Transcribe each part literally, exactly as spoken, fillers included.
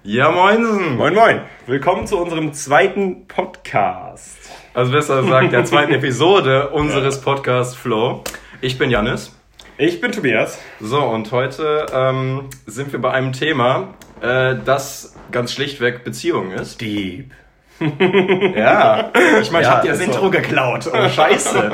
Ja, moinsen. Moin, moin. Willkommen zu unserem zweiten Podcast. Also besser gesagt, der zweiten Episode unseres Podcasts Flow. Ich bin Jannis. Ich bin Tobias. So, und heute ähm, sind wir bei einem Thema, äh, das ganz schlichtweg Beziehung ist. Deep. Ja, ich meine, ich Ja, hab dir das ist Intro so. geklaut. Oh, scheiße.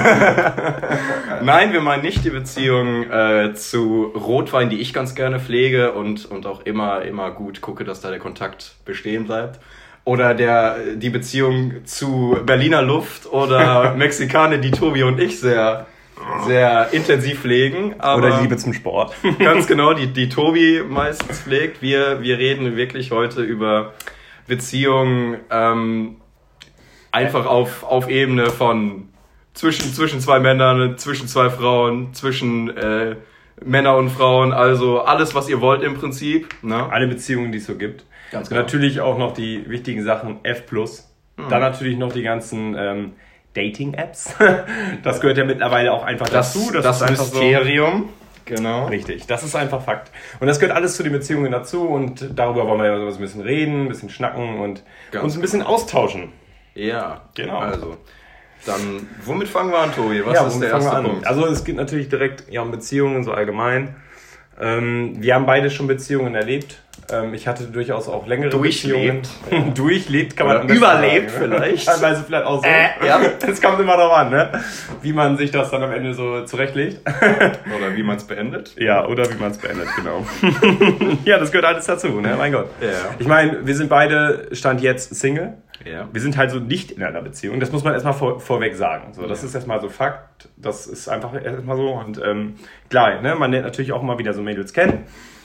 Nein, wir meinen nicht die Beziehung äh, zu Rotwein, die ich ganz gerne pflege und, und auch immer, immer gut gucke, dass da der Kontakt bestehen bleibt. Oder der, die Beziehung zu Berliner Luft oder Mexikaner, die Tobi und ich sehr, sehr intensiv pflegen. Aber Oder Liebe zum Sport. ganz genau, die, die Tobi meistens pflegt. Wir, wir reden wirklich heute über Beziehungen ähm, einfach auf, auf Ebene von zwischen, zwischen zwei Männern, zwischen zwei Frauen, zwischen äh, Männer und Frauen, also alles, was ihr wollt im Prinzip. Ne? Alle Beziehungen, die es so gibt. Ganz genau. Natürlich auch noch die wichtigen Sachen F plus. Mhm. Dann natürlich noch die ganzen ähm, Dating-Apps. Das gehört ja mittlerweile auch einfach Das, dazu. das, ist das einfach so. Mysterium. Genau. Richtig, das ist einfach Fakt. Und das gehört alles zu den Beziehungen dazu und darüber wollen wir ja so ein bisschen reden, ein bisschen schnacken und Ganz uns ein bisschen austauschen. Ja, Genau. Also, dann, womit fangen wir an, Tobi? Was Ja, ist der fangen wir erste an? Punkt? Also es geht natürlich direkt ja, um Beziehungen so allgemein. Ähm, wir haben beide schon Beziehungen erlebt. Ähm, ich hatte durchaus auch längere Durchlebt. Beziehungen. Durchlebt kann man Oder am besten überlebt sagen, ne? vielleicht. Teilweise vielleicht auch so. Äh, ja. Es kommt immer darauf an, ne? Wie man sich das dann am Ende so zurechtlegt. Oder wie man es beendet. Ja, oder wie man es beendet, genau. Ja, das gehört alles dazu, ne? Mein Gott. Ja. Ich meine, wir sind beide, Stand jetzt, Single. Ja. Wir sind halt so nicht in einer Beziehung. Das muss man erstmal vor, vorweg sagen. So, das Ja. ist erstmal so Fakt. Das ist einfach erstmal so. Und ähm, klar, ne, man lernt natürlich auch immer wieder so Mädels kennen.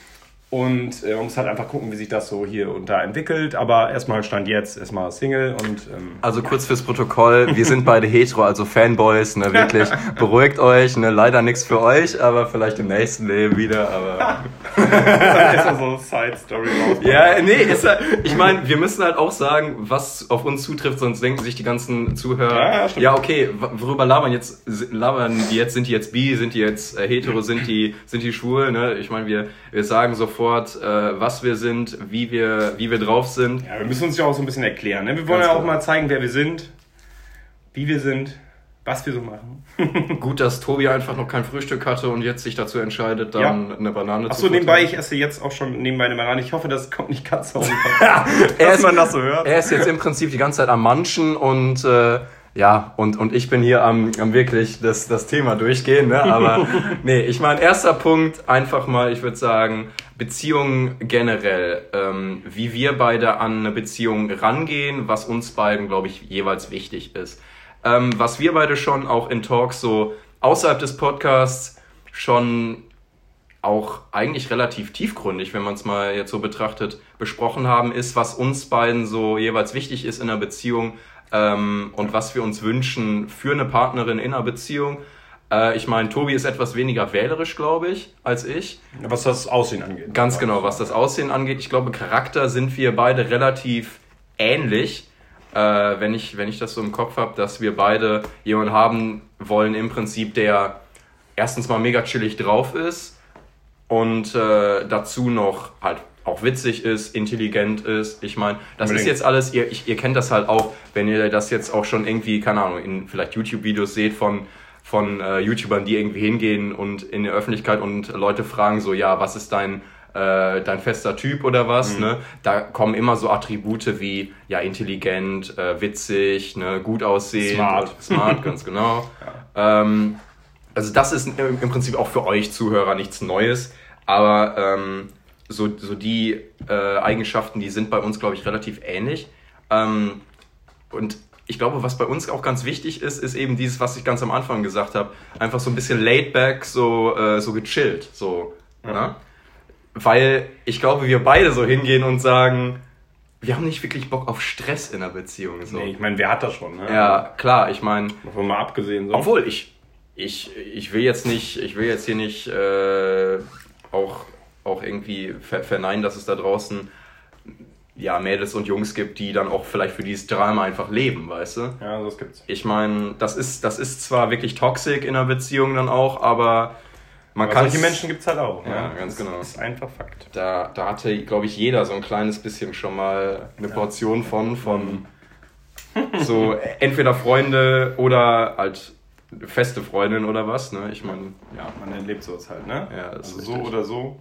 Und äh, man muss halt einfach gucken, wie sich das so hier und da entwickelt. Aber erstmal Stand jetzt, erstmal Single und ähm, Also kurz fürs Protokoll, wir sind beide hetero, also Fanboys, ne, wirklich, beruhigt euch, ne, leider nichts für euch, aber vielleicht im nächsten Leben wieder, aber... das ist so Side-Story raus. Ja, nee, ist ja, ich meine, wir müssen halt auch sagen, was auf uns zutrifft, sonst denken sich die ganzen Zuhörer, Ja, ja, stimmt. ja okay, worüber labern jetzt, labern die jetzt, sind die jetzt bi, sind die jetzt äh, hetero, sind die, sind die schwul, ne, ich meine, wir, wir sagen sofort, äh, was wir sind, wie wir, wie wir drauf sind. Ja, wir müssen uns ja auch so ein bisschen erklären. Ne? Wir wollen Ganz ja auch genau. mal zeigen, wer wir sind, wie wir sind, was wir so machen. Gut, dass Tobi einfach noch kein Frühstück hatte und jetzt sich dazu entscheidet, dann Ja. eine Banane Achso, zu futtern. nebenbei, ich esse jetzt auch schon nebenbei eine Banane. Ich hoffe, das kommt nicht ganz so Er dass ist- man das so hört. Er ist jetzt im Prinzip die ganze Zeit am Manchen und äh, ja, und, und ich bin hier am, am wirklich das, das Thema durchgehen, ne? Aber nee, ich meine, erster Punkt, einfach mal, ich würde sagen, Beziehungen generell, ähm, wie wir beide an eine Beziehung rangehen, was uns beiden, glaube ich, jeweils wichtig ist. Ähm, was wir beide schon auch in Talks so außerhalb des Podcasts schon auch eigentlich relativ tiefgründig, wenn man es mal jetzt so betrachtet, besprochen haben, ist, was uns beiden so jeweils wichtig ist in einer Beziehung ähm, und was wir uns wünschen für eine Partnerin in einer Beziehung. Äh, ich meine, Tobi ist etwas weniger wählerisch, glaube ich, als ich. Was das Aussehen angeht. Ganz genau, was das Aussehen angeht. Ich glaube, Charakter sind wir beide relativ ähnlich. Äh, wenn ich, wenn ich das so im Kopf habe, dass wir beide jemanden haben wollen, im Prinzip, der erstens mal mega chillig drauf ist und äh, dazu noch halt auch witzig ist, intelligent ist. Ich meine, das Unbedingt. ist jetzt alles, ihr, ich, ihr kennt das halt auch, wenn ihr das jetzt auch schon irgendwie, keine Ahnung, in vielleicht YouTube-Videos seht von von äh, YouTubern, die irgendwie hingehen und in der Öffentlichkeit und Leute fragen so, ja, was ist dein äh, dein fester Typ oder was, Mhm. ne? Da kommen immer so Attribute wie, ja, intelligent, äh, witzig, ne, gut aussehend. Smart. Smart, ganz genau. Ähm, also das ist im im Prinzip auch für euch Zuhörer nichts Neues, aber ähm, so, so die äh, Eigenschaften, die sind bei uns, glaube ich, relativ ähnlich. Ähm, und ich glaube, was bei uns auch ganz wichtig ist, ist eben dieses, was ich ganz am Anfang gesagt habe, einfach so ein bisschen laid back, so, äh, so gechillt, so, Ja. ne? Weil ich glaube, wir beide so hingehen und sagen, wir haben nicht wirklich Bock auf Stress in einer Beziehung, so. Nee, ich meine, wer hat das schon? Ne? Ja, klar, ich meine, Davon mal abgesehen. So. obwohl ich, ich, ich will jetzt nicht, ich will jetzt hier nicht äh, auch, auch irgendwie ver verneinen, dass es da draußen ja, Mädels und Jungs gibt, die dann auch vielleicht für dieses Drama einfach leben, weißt du? Ja, das gibt's. Ich meine, das ist, das ist zwar wirklich toxisch in einer Beziehung dann auch, aber man Aber kann solche Menschen gibt es halt auch. Ja, ne? ganz das genau. ist einfach Fakt. Da, da hatte, glaube ich, jeder so ein kleines bisschen schon mal eine Portion von, von so entweder Freunde oder halt feste Freundin oder was, ne? Ich meine, ja, man erlebt sowas halt, ne? Ja, das also ist so richtig. oder so.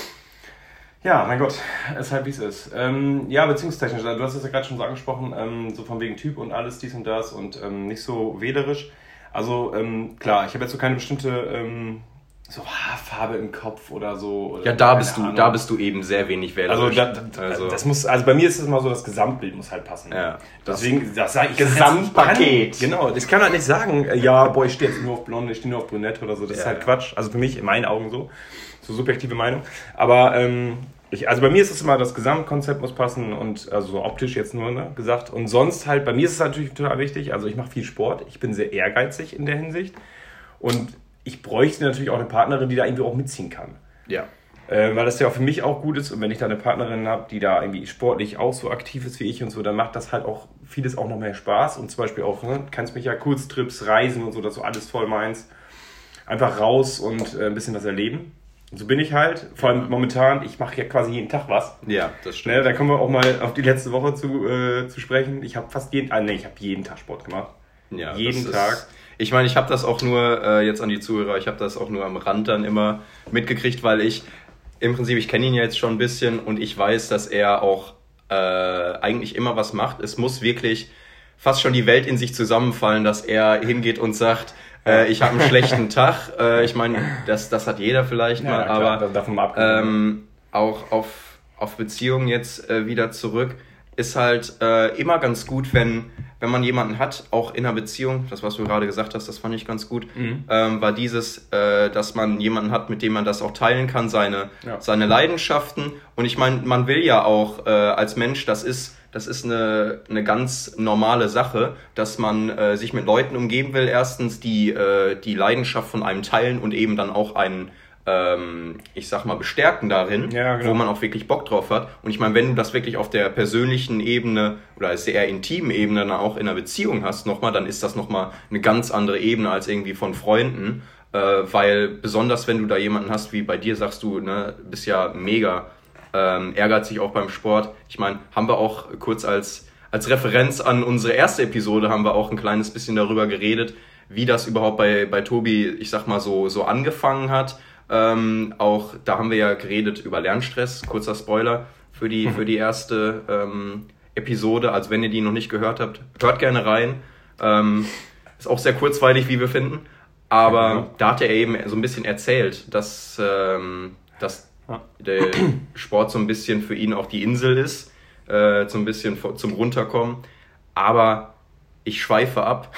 Ja, mein Gott, ist halt wie es ist. Ähm, ja, beziehungstechnisch, du hast es ja gerade schon so angesprochen, ähm, so von wegen Typ und alles, dies und das und ähm, nicht so wählerisch. Also ähm, klar, ich habe jetzt so keine bestimmte ähm, so Haarfarbe im Kopf oder so. Oder Ja, da keine bist du, Ahnung. da bist du eben sehr wenig Also, wählerisch. da, da, Also, das muss, also bei mir ist es immer so, das Gesamtbild muss halt passen. Ja. Deswegen, das sage ich. Gesamtpaket. Ich kann, genau, ich kann halt nicht sagen, äh, ja, boah, ich stehe jetzt nur auf Blonde, ich stehe nur auf Brünette oder so. Das Ja, ist halt ja. Quatsch. Also für mich, in meinen Augen so. So subjektive Meinung. Aber, ähm, ich, also bei mir ist es immer, das Gesamtkonzept muss passen und, also so optisch jetzt nur, ne, gesagt. Und sonst halt, bei mir ist es natürlich total wichtig, also ich mache viel Sport, ich bin sehr ehrgeizig in der Hinsicht. Und ich bräuchte natürlich auch eine Partnerin, die da irgendwie auch mitziehen kann. ja. Äh, weil das ja auch für mich auch gut ist und wenn ich da eine Partnerin habe, die da irgendwie sportlich auch so aktiv ist wie ich und so, dann macht das halt auch vieles auch noch mehr Spaß und zum Beispiel auch, ne, kannst mich ja Kurztrips, Reisen und so, das ist so alles voll meins. Einfach raus und äh, ein bisschen was erleben. Und so bin ich halt, vor allem momentan, ich mache ja quasi jeden Tag was. Ja, das stimmt. Ne, da kommen wir auch mal auf die letzte Woche zu, äh, zu sprechen. Ich habe fast jeden, ah, nee, ich habe jeden Tag Sport gemacht. Ja, jeden das Tag. Ist, ich meine, ich habe das auch nur, äh, jetzt an die Zuhörer, ich habe das auch nur am Rand dann immer mitgekriegt, weil ich, im Prinzip, ich kenne ihn ja jetzt schon ein bisschen und ich weiß, dass er auch äh, eigentlich immer was macht. Es muss wirklich fast schon die Welt in sich zusammenfallen, dass er hingeht und sagt, äh, ich habe einen schlechten Tag. Äh, ich meine, das, das hat jeder vielleicht Ja, mal, klar, aber davon mal abgesehen. ähm, auch auf, auf Beziehungen jetzt äh, wieder zurück, ist halt äh, immer ganz gut, wenn, wenn man jemanden hat, auch in einer Beziehung, das, was du gerade gesagt hast, das fand ich ganz gut, Mhm. ähm, war dieses, äh, dass man jemanden hat, mit dem man das auch teilen kann, seine, Ja. seine Leidenschaften. Und ich meine, man will ja auch äh, als Mensch, das ist, das ist eine, eine ganz normale Sache, dass man äh, sich mit Leuten umgeben will, erstens, die äh, die Leidenschaft von einem teilen und eben dann auch einen, ähm, ich sag mal, bestärken darin, Ja, genau. wo man auch wirklich Bock drauf hat. Und ich meine, wenn du das wirklich auf der persönlichen Ebene oder sehr intimen Ebene dann auch in einer Beziehung hast nochmal, dann ist das nochmal eine ganz andere Ebene als irgendwie von Freunden, äh, weil besonders wenn du da jemanden hast, wie bei dir sagst du, ne, bist ja mega ähm, ehrgeizig auch beim Sport. Ich meine, haben wir auch kurz als, als Referenz an unsere erste Episode haben wir auch ein kleines bisschen darüber geredet, wie das überhaupt bei, bei Tobi, ich sag mal, so, so angefangen hat. Ähm, auch da haben wir ja geredet über Lernstress, kurzer Spoiler für die, für die erste ähm, Episode. Also wenn ihr die noch nicht gehört habt, hört gerne rein. Ähm, ist auch sehr kurzweilig, wie wir finden. Aber Ja. da hat er eben so ein bisschen erzählt, dass, ähm, dass Ja. der Sport so ein bisschen für ihn auch die Insel ist, äh, so ein bisschen zum Runterkommen. Aber ich schweife ab.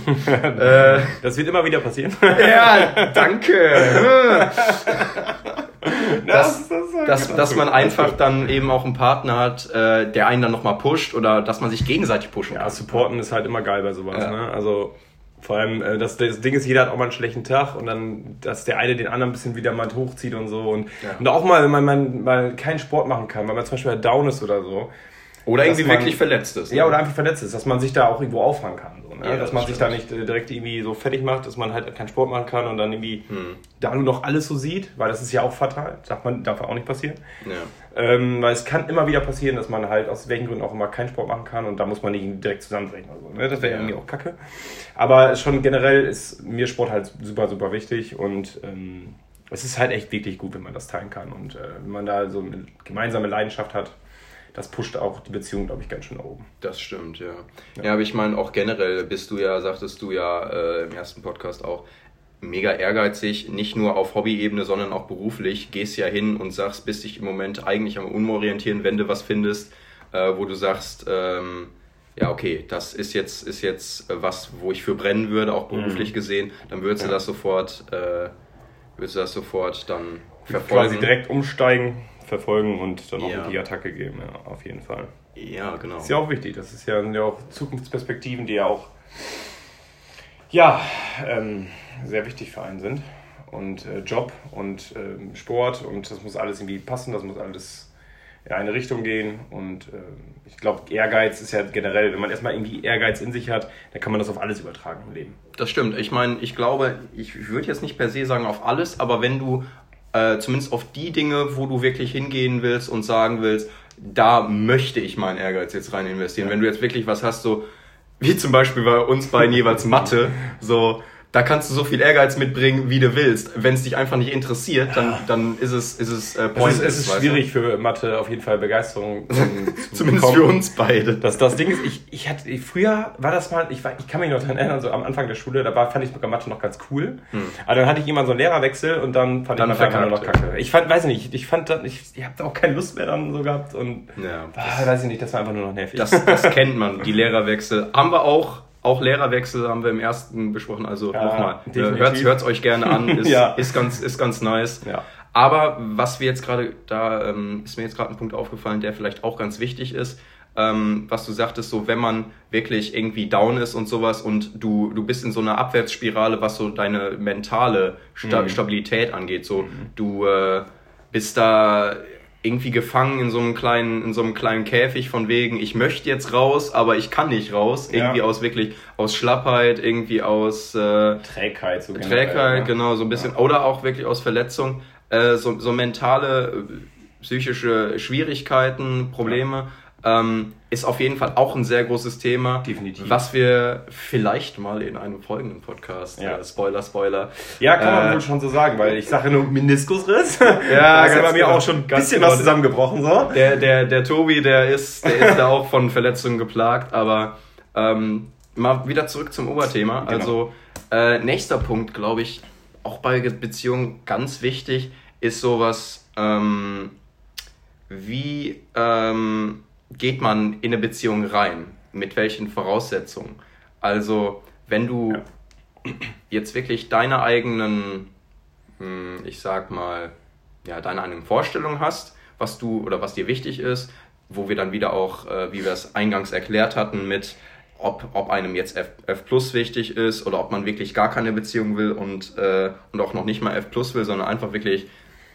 äh, Das wird immer wieder passieren. ja, danke. Das, dass, das, dass, dass man einfach dann eben auch einen Partner hat, äh, der einen dann nochmal pusht oder dass man sich gegenseitig pushen Ja, kann. supporten ist halt immer geil bei sowas. Ja. Ne? Also vor allem, äh, das, das Ding ist, jeder hat auch mal einen schlechten Tag und dann, dass der eine den anderen ein bisschen wieder mal hochzieht und so. Und, Ja. und auch mal, wenn man, man mal keinen Sport machen kann, weil man zum Beispiel halt down ist oder so. Oder irgendwie dass man- wirklich verletzt ist. Ne? Ja, oder einfach verletzt ist, dass man sich da auch irgendwo auffangen kann. So, ne? Ja, dass das man sich da stimmt. nicht äh, direkt irgendwie so fertig macht, dass man halt keinen Sport machen kann und dann irgendwie Hm. da nur noch alles so sieht, weil das ist ja auch fatal. Darf man, darf auch nicht passieren. Ja. Ähm, weil es kann immer wieder passieren, dass man halt aus welchen Gründen auch immer keinen Sport machen kann und da muss man nicht direkt zusammenbrechen oder so. Ne? Das wäre Ja. irgendwie auch kacke. Aber schon generell ist mir Sport halt super, super wichtig und ähm, es ist halt echt wirklich gut, wenn man das teilen kann und äh, wenn man da so eine gemeinsame Leidenschaft hat, das pusht auch die Beziehung, glaube ich, ganz schön nach oben. Das stimmt, ja. Ja, ja aber ich meine, auch generell bist du ja, sagtest du ja äh, im ersten Podcast auch, mega ehrgeizig, nicht nur auf Hobbyebene, sondern auch beruflich. Gehst ja hin und sagst, bist dich im Moment eigentlich am Umorientieren, wenn du was findest, äh, wo du sagst, ähm, ja, okay, das ist jetzt, ist jetzt äh, was, wo ich für brennen würde, auch beruflich Mhm. gesehen, dann würdest Ja. du das sofort, äh, würdest du das sofort dann Quasi verfolgen. direkt umsteigen, verfolgen und dann auch Ja. die Attacke geben, ja, auf jeden Fall. Ja, genau. Das ist ja auch wichtig, das ist ja, sind ja auch Zukunftsperspektiven, die ja auch ja, ähm, sehr wichtig für einen sind. Und äh, Job und ähm, Sport und das muss alles irgendwie passen, das muss alles in eine Richtung gehen. Und äh, ich glaube, Ehrgeiz ist ja generell, wenn man erstmal irgendwie Ehrgeiz in sich hat, dann kann man das auf alles übertragen im Leben. Das stimmt. Ich meine, ich glaube, ich würde jetzt nicht per se sagen auf alles, aber wenn du äh, zumindest auf die Dinge, wo du wirklich hingehen willst und sagen willst, da möchte ich meinen Ehrgeiz jetzt rein investieren. Ja. Wenn du jetzt wirklich was hast, so wie zum Beispiel bei uns beiden jeweils Mathe, so da kannst du so viel Ehrgeiz mitbringen, wie du willst. Wenn es dich einfach nicht interessiert, dann, dann ist es, ist es äh, pointless. Es ist, es ist schwierig für Mathe auf jeden Fall Begeisterung zu, zu Zumindest bekommen. Für uns beide. Das, das Ding ist, ich, ich hatte, ich, früher war das mal, ich, war, ich kann mich noch daran erinnern, so am Anfang der Schule, da war, fand ich sogar Mathe noch ganz cool. Hm. Aber dann hatte ich immer so einen Lehrerwechsel und dann fand dann ich Mathe einfach nur noch kacke. Ich fand, weiß nicht, ich fand dann, ich, ich hab da auch keine Lust mehr dann so gehabt und, ja, ah, weiß ich nicht, das war einfach nur noch nervig. Das, das kennt man, die Lehrerwechsel. Haben wir auch. Auch Lehrerwechsel haben wir im ersten besprochen, also ja, nochmal, hört es euch gerne an, ist, ja. ist, ganz, ist ganz nice. Ja. Aber was wir jetzt gerade, da ähm, ist mir jetzt gerade ein Punkt aufgefallen, der vielleicht auch ganz wichtig ist, ähm, was du sagtest, so wenn man wirklich irgendwie down ist und sowas und du, du bist in so einer Abwärtsspirale, was so deine mentale Sta- mhm. Stabilität angeht, so mhm. du äh, bist da irgendwie gefangen in so einem kleinen, in so einem kleinen Käfig von wegen, ich möchte jetzt raus, aber ich kann nicht raus. Irgendwie ja. aus wirklich, aus Schlappheit, irgendwie aus äh, Trägheit. So Trägheit, generell, ne? Genau, so ein bisschen. Ja. Oder auch wirklich aus Verletzung. Äh, so, so mentale, psychische Schwierigkeiten, Probleme. Ja. Ähm, ist auf jeden Fall auch ein sehr großes Thema. Definitiv. Was wir vielleicht mal in einem folgenden Podcast, ja. äh, Spoiler, Spoiler. Ja, kann man äh, wohl schon so sagen, weil ich sage nur Meniskusriss. Ja, da ist ja bei mir genau, auch schon ein bisschen genau. was zusammengebrochen. So. Der, der, der Tobi, der ist, der ist da auch von Verletzungen geplagt, aber ähm, mal wieder zurück zum Oberthema. Genau. Also äh, nächster Punkt, glaube ich, auch bei Beziehungen ganz wichtig, ist sowas ähm, wie ähm, geht man in eine Beziehung rein? Mit welchen Voraussetzungen? Also, wenn du ja. jetzt wirklich deine eigenen, ich sag mal, ja, deine eigenen Vorstellungen hast, was du oder was dir wichtig ist, wo wir dann wieder auch, wie wir es eingangs erklärt hatten, mit ob, ob einem jetzt F, F plus wichtig ist oder ob man wirklich gar keine Beziehung will und, äh, und auch noch nicht mal F plus will, sondern einfach wirklich,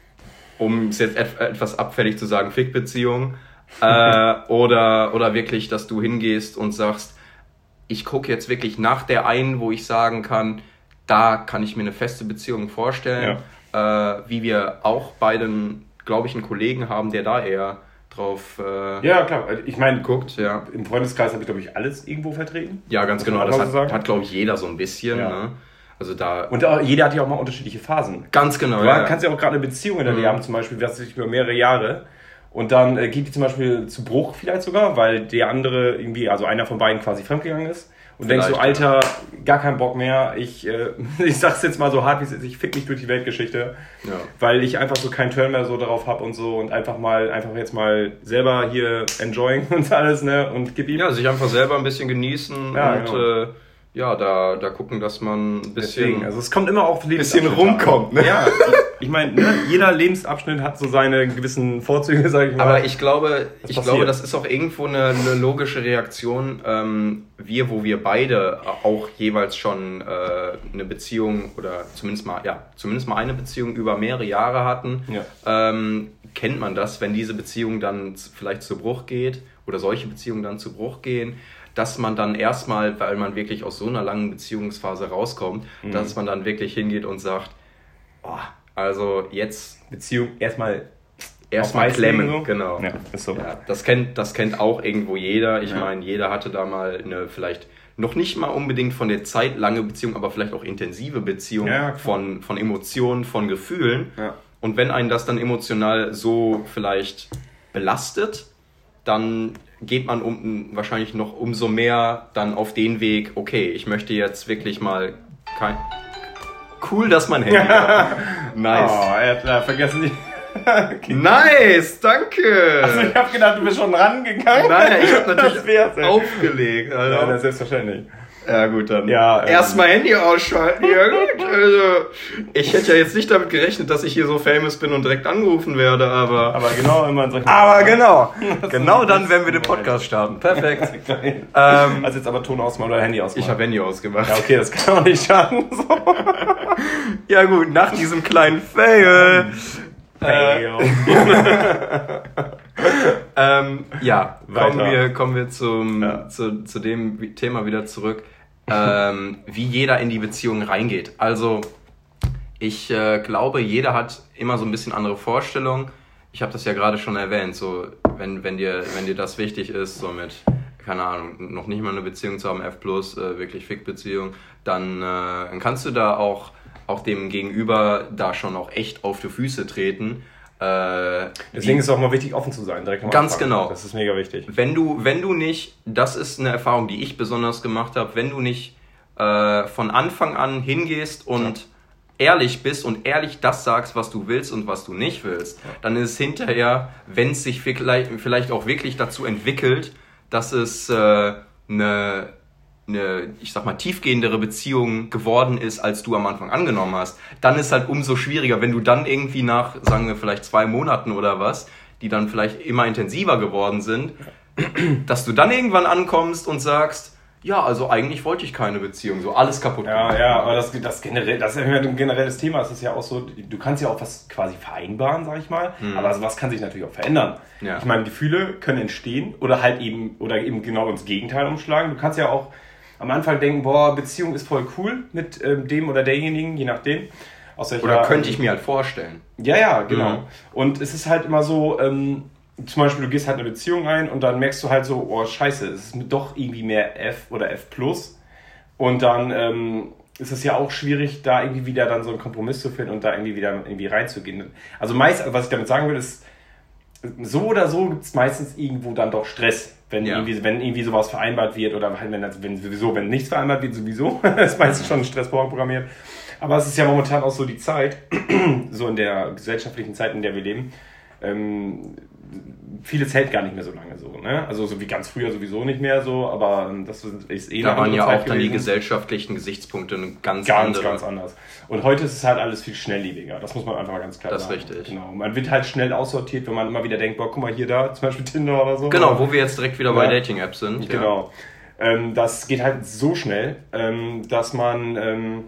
um es jetzt etwas abfällig zu sagen, Fick-Beziehung. äh, oder, oder wirklich, dass du hingehst und sagst, ich gucke jetzt wirklich nach der einen, wo ich sagen kann, da kann ich mir eine feste Beziehung vorstellen, ja. äh, wie wir auch beiden, glaube ich, einen Kollegen haben, der da eher drauf äh, ja, klar. Ich meine, guckt. Ja. Im Freundeskreis habe ich, glaube ich, alles irgendwo vertreten. Ja, ganz genau. Das hat, hat glaube ich, jeder so ein bisschen. Ja. Ne? Also da und auch, jeder hat ja auch mal unterschiedliche Phasen. Ganz genau. Du ja. kannst ja auch gerade eine Beziehung in der Nähe mhm. haben, zum Beispiel, was sich über mehrere Jahre. Und dann äh, geht die zum Beispiel zu Bruch vielleicht sogar, weil der andere irgendwie, also einer von beiden quasi fremdgegangen ist. Und vielleicht, denkst du, Alter, ja. gar keinen Bock mehr. Ich, äh, ich sag's jetzt mal so hart, wie es ist, ich fick mich durch die Weltgeschichte. Ja. Weil ich einfach so keinen Turn mehr so darauf habe und so. Und einfach mal, einfach jetzt mal selber hier enjoying und alles, ne? Und gib ihm. Ja, sich einfach selber ein bisschen genießen ja, und genau. äh, ja, da, da gucken, dass man ein bisschen... Deswegen, also es kommt immer auf ein bisschen rumkommt, ne? Ja, ich meine, ne, jeder Lebensabschnitt hat so seine gewissen Vorzüge, sag ich mal. Aber ich glaube, ich glaube, das ist auch irgendwo eine, eine logische Reaktion. Ähm, wir, wo wir beide auch jeweils schon äh, eine Beziehung oder zumindest mal, ja, zumindest mal eine Beziehung über mehrere Jahre hatten, ja. ähm, kennt man das, wenn diese Beziehung dann vielleicht zu Bruch geht oder solche Beziehungen dann zu Bruch gehen, dass man dann erstmal, weil man wirklich aus so einer langen Beziehungsphase rauskommt, mhm. dass man dann wirklich hingeht und sagt, oh, also jetzt Beziehung erstmal erstmal klemmen, so. Genau. Ja, ist so. Ja, das kennt, das kennt auch irgendwo jeder. Ich ja. meine, jeder hatte da mal eine vielleicht noch nicht mal unbedingt von der Zeit lange Beziehung, aber vielleicht auch intensive Beziehung ja, von, von Emotionen, von Gefühlen. Ja. Und wenn einen das dann emotional so vielleicht belastet, dann geht man um, wahrscheinlich noch umso mehr dann auf den Weg, okay, ich möchte jetzt wirklich mal kein... Cool, dass man Handy hat. Nice. Oh, er hat äh, vergessen die... Okay. Nice, danke. Also ich hab gedacht, du bist schon rangegangen. Nein, ich hab natürlich aufgelegt. Also. Nein, das ist selbstverständlich. Ja gut, dann ja, erstmal ähm. Handy ausschalten. Ja gut, also ich hätte ja jetzt nicht damit gerechnet, dass ich hier so famous bin und direkt angerufen werde, aber... Aber genau, wenn man solche... Aber genau, genau dann, wenn wir den Podcast starten. Perfekt. ähm, also jetzt aber Ton ausmachen oder Handy ausmachen? Ich habe Handy ausgemacht. Ja okay, das kann auch nicht schaden. So. Ja gut, nach diesem kleinen Fail... Fail. ähm, ja, kommen Weiter. wir, kommen wir zum, Ja. zu, zu dem Thema wieder zurück, ähm, wie jeder in die Beziehung reingeht. Also ich äh, glaube, jeder hat immer so ein bisschen andere Vorstellungen. Ich habe das ja gerade schon erwähnt, so wenn, wenn, dir, wenn dir das wichtig ist, so mit, keine Ahnung, noch nicht mal eine Beziehung zu haben, F plus, äh, wirklich Fick-Beziehung, dann, äh, dann kannst du da auch, auch dem Gegenüber da schon auch echt auf die Füße treten. Äh, Deswegen wie, ist es auch mal wichtig, offen zu sein. Direkt am Ganz Anfang. genau. Das ist mega wichtig. Wenn du, wenn du nicht, das ist eine Erfahrung, die ich besonders gemacht habe, wenn du nicht äh, von Anfang an hingehst und ja. ehrlich bist und ehrlich das sagst, was du willst und was du nicht willst, ja. dann ist es hinterher, wenn es sich vielleicht, vielleicht auch wirklich dazu entwickelt, dass es äh, eine, eine, ich sag mal, tiefgehendere Beziehung geworden ist, als du am Anfang angenommen hast, dann ist halt umso schwieriger, wenn du dann irgendwie nach, sagen wir vielleicht zwei Monaten oder was, die dann vielleicht immer intensiver geworden sind, dass du dann irgendwann ankommst und sagst, ja, also eigentlich wollte ich keine Beziehung, so alles kaputt. Ja, machen. ja, aber das, das generell, das ist ja ein generelles Thema, das ist ja auch so, du kannst ja auch was quasi vereinbaren, sag ich mal, mhm. aber sowas kann sich natürlich auch verändern. Ja. Ich meine, Gefühle können entstehen oder halt eben, oder eben genau ins Gegenteil umschlagen. Du kannst ja auch am Anfang denken, boah, Beziehung ist voll cool mit ähm, dem oder derjenigen, je nachdem. Aus welcher, oder könnte ich mir halt vorstellen. Ja, ja, genau. Mhm. Und es ist halt immer so, ähm, zum Beispiel, du gehst halt eine Beziehung ein und dann merkst du halt so, oh scheiße, es ist doch irgendwie mehr F oder F plus. Und dann ähm, ist es ja auch schwierig, da irgendwie wieder dann so einen Kompromiss zu finden und da irgendwie wieder irgendwie reinzugehen. Also meist, was ich damit sagen will, ist, so oder so gibt es meistens irgendwo dann doch Stress, wenn, ja. irgendwie, wenn irgendwie sowas vereinbart wird oder halt wenn, das, wenn sowieso, wenn nichts vereinbart wird, sowieso, ist meistens schon ein Stress vorprogrammiert. Aber es ist ja momentan auch so die Zeit, so in der gesellschaftlichen Zeit, in der wir leben, ähm, vieles hält gar nicht mehr so lange so, ne? Also so wie ganz früher sowieso nicht mehr so, aber das ist eh da eine waren ja Zeit auch dann gewesen. Die gesellschaftlichen Gesichtspunkte ganz ganz andere. ganz anders. Und heute ist es halt alles viel schnelllebiger. Das muss man einfach mal ganz klar das sagen. Das ist richtig. Genau. Man wird halt schnell aussortiert, wenn man immer wieder denkt, boah, guck mal hier da, zum Beispiel Tinder oder so. Genau, wo wir jetzt direkt wieder ja. bei Dating-Apps sind. Genau. Ja. Ähm, das geht halt so schnell, ähm, dass man ähm,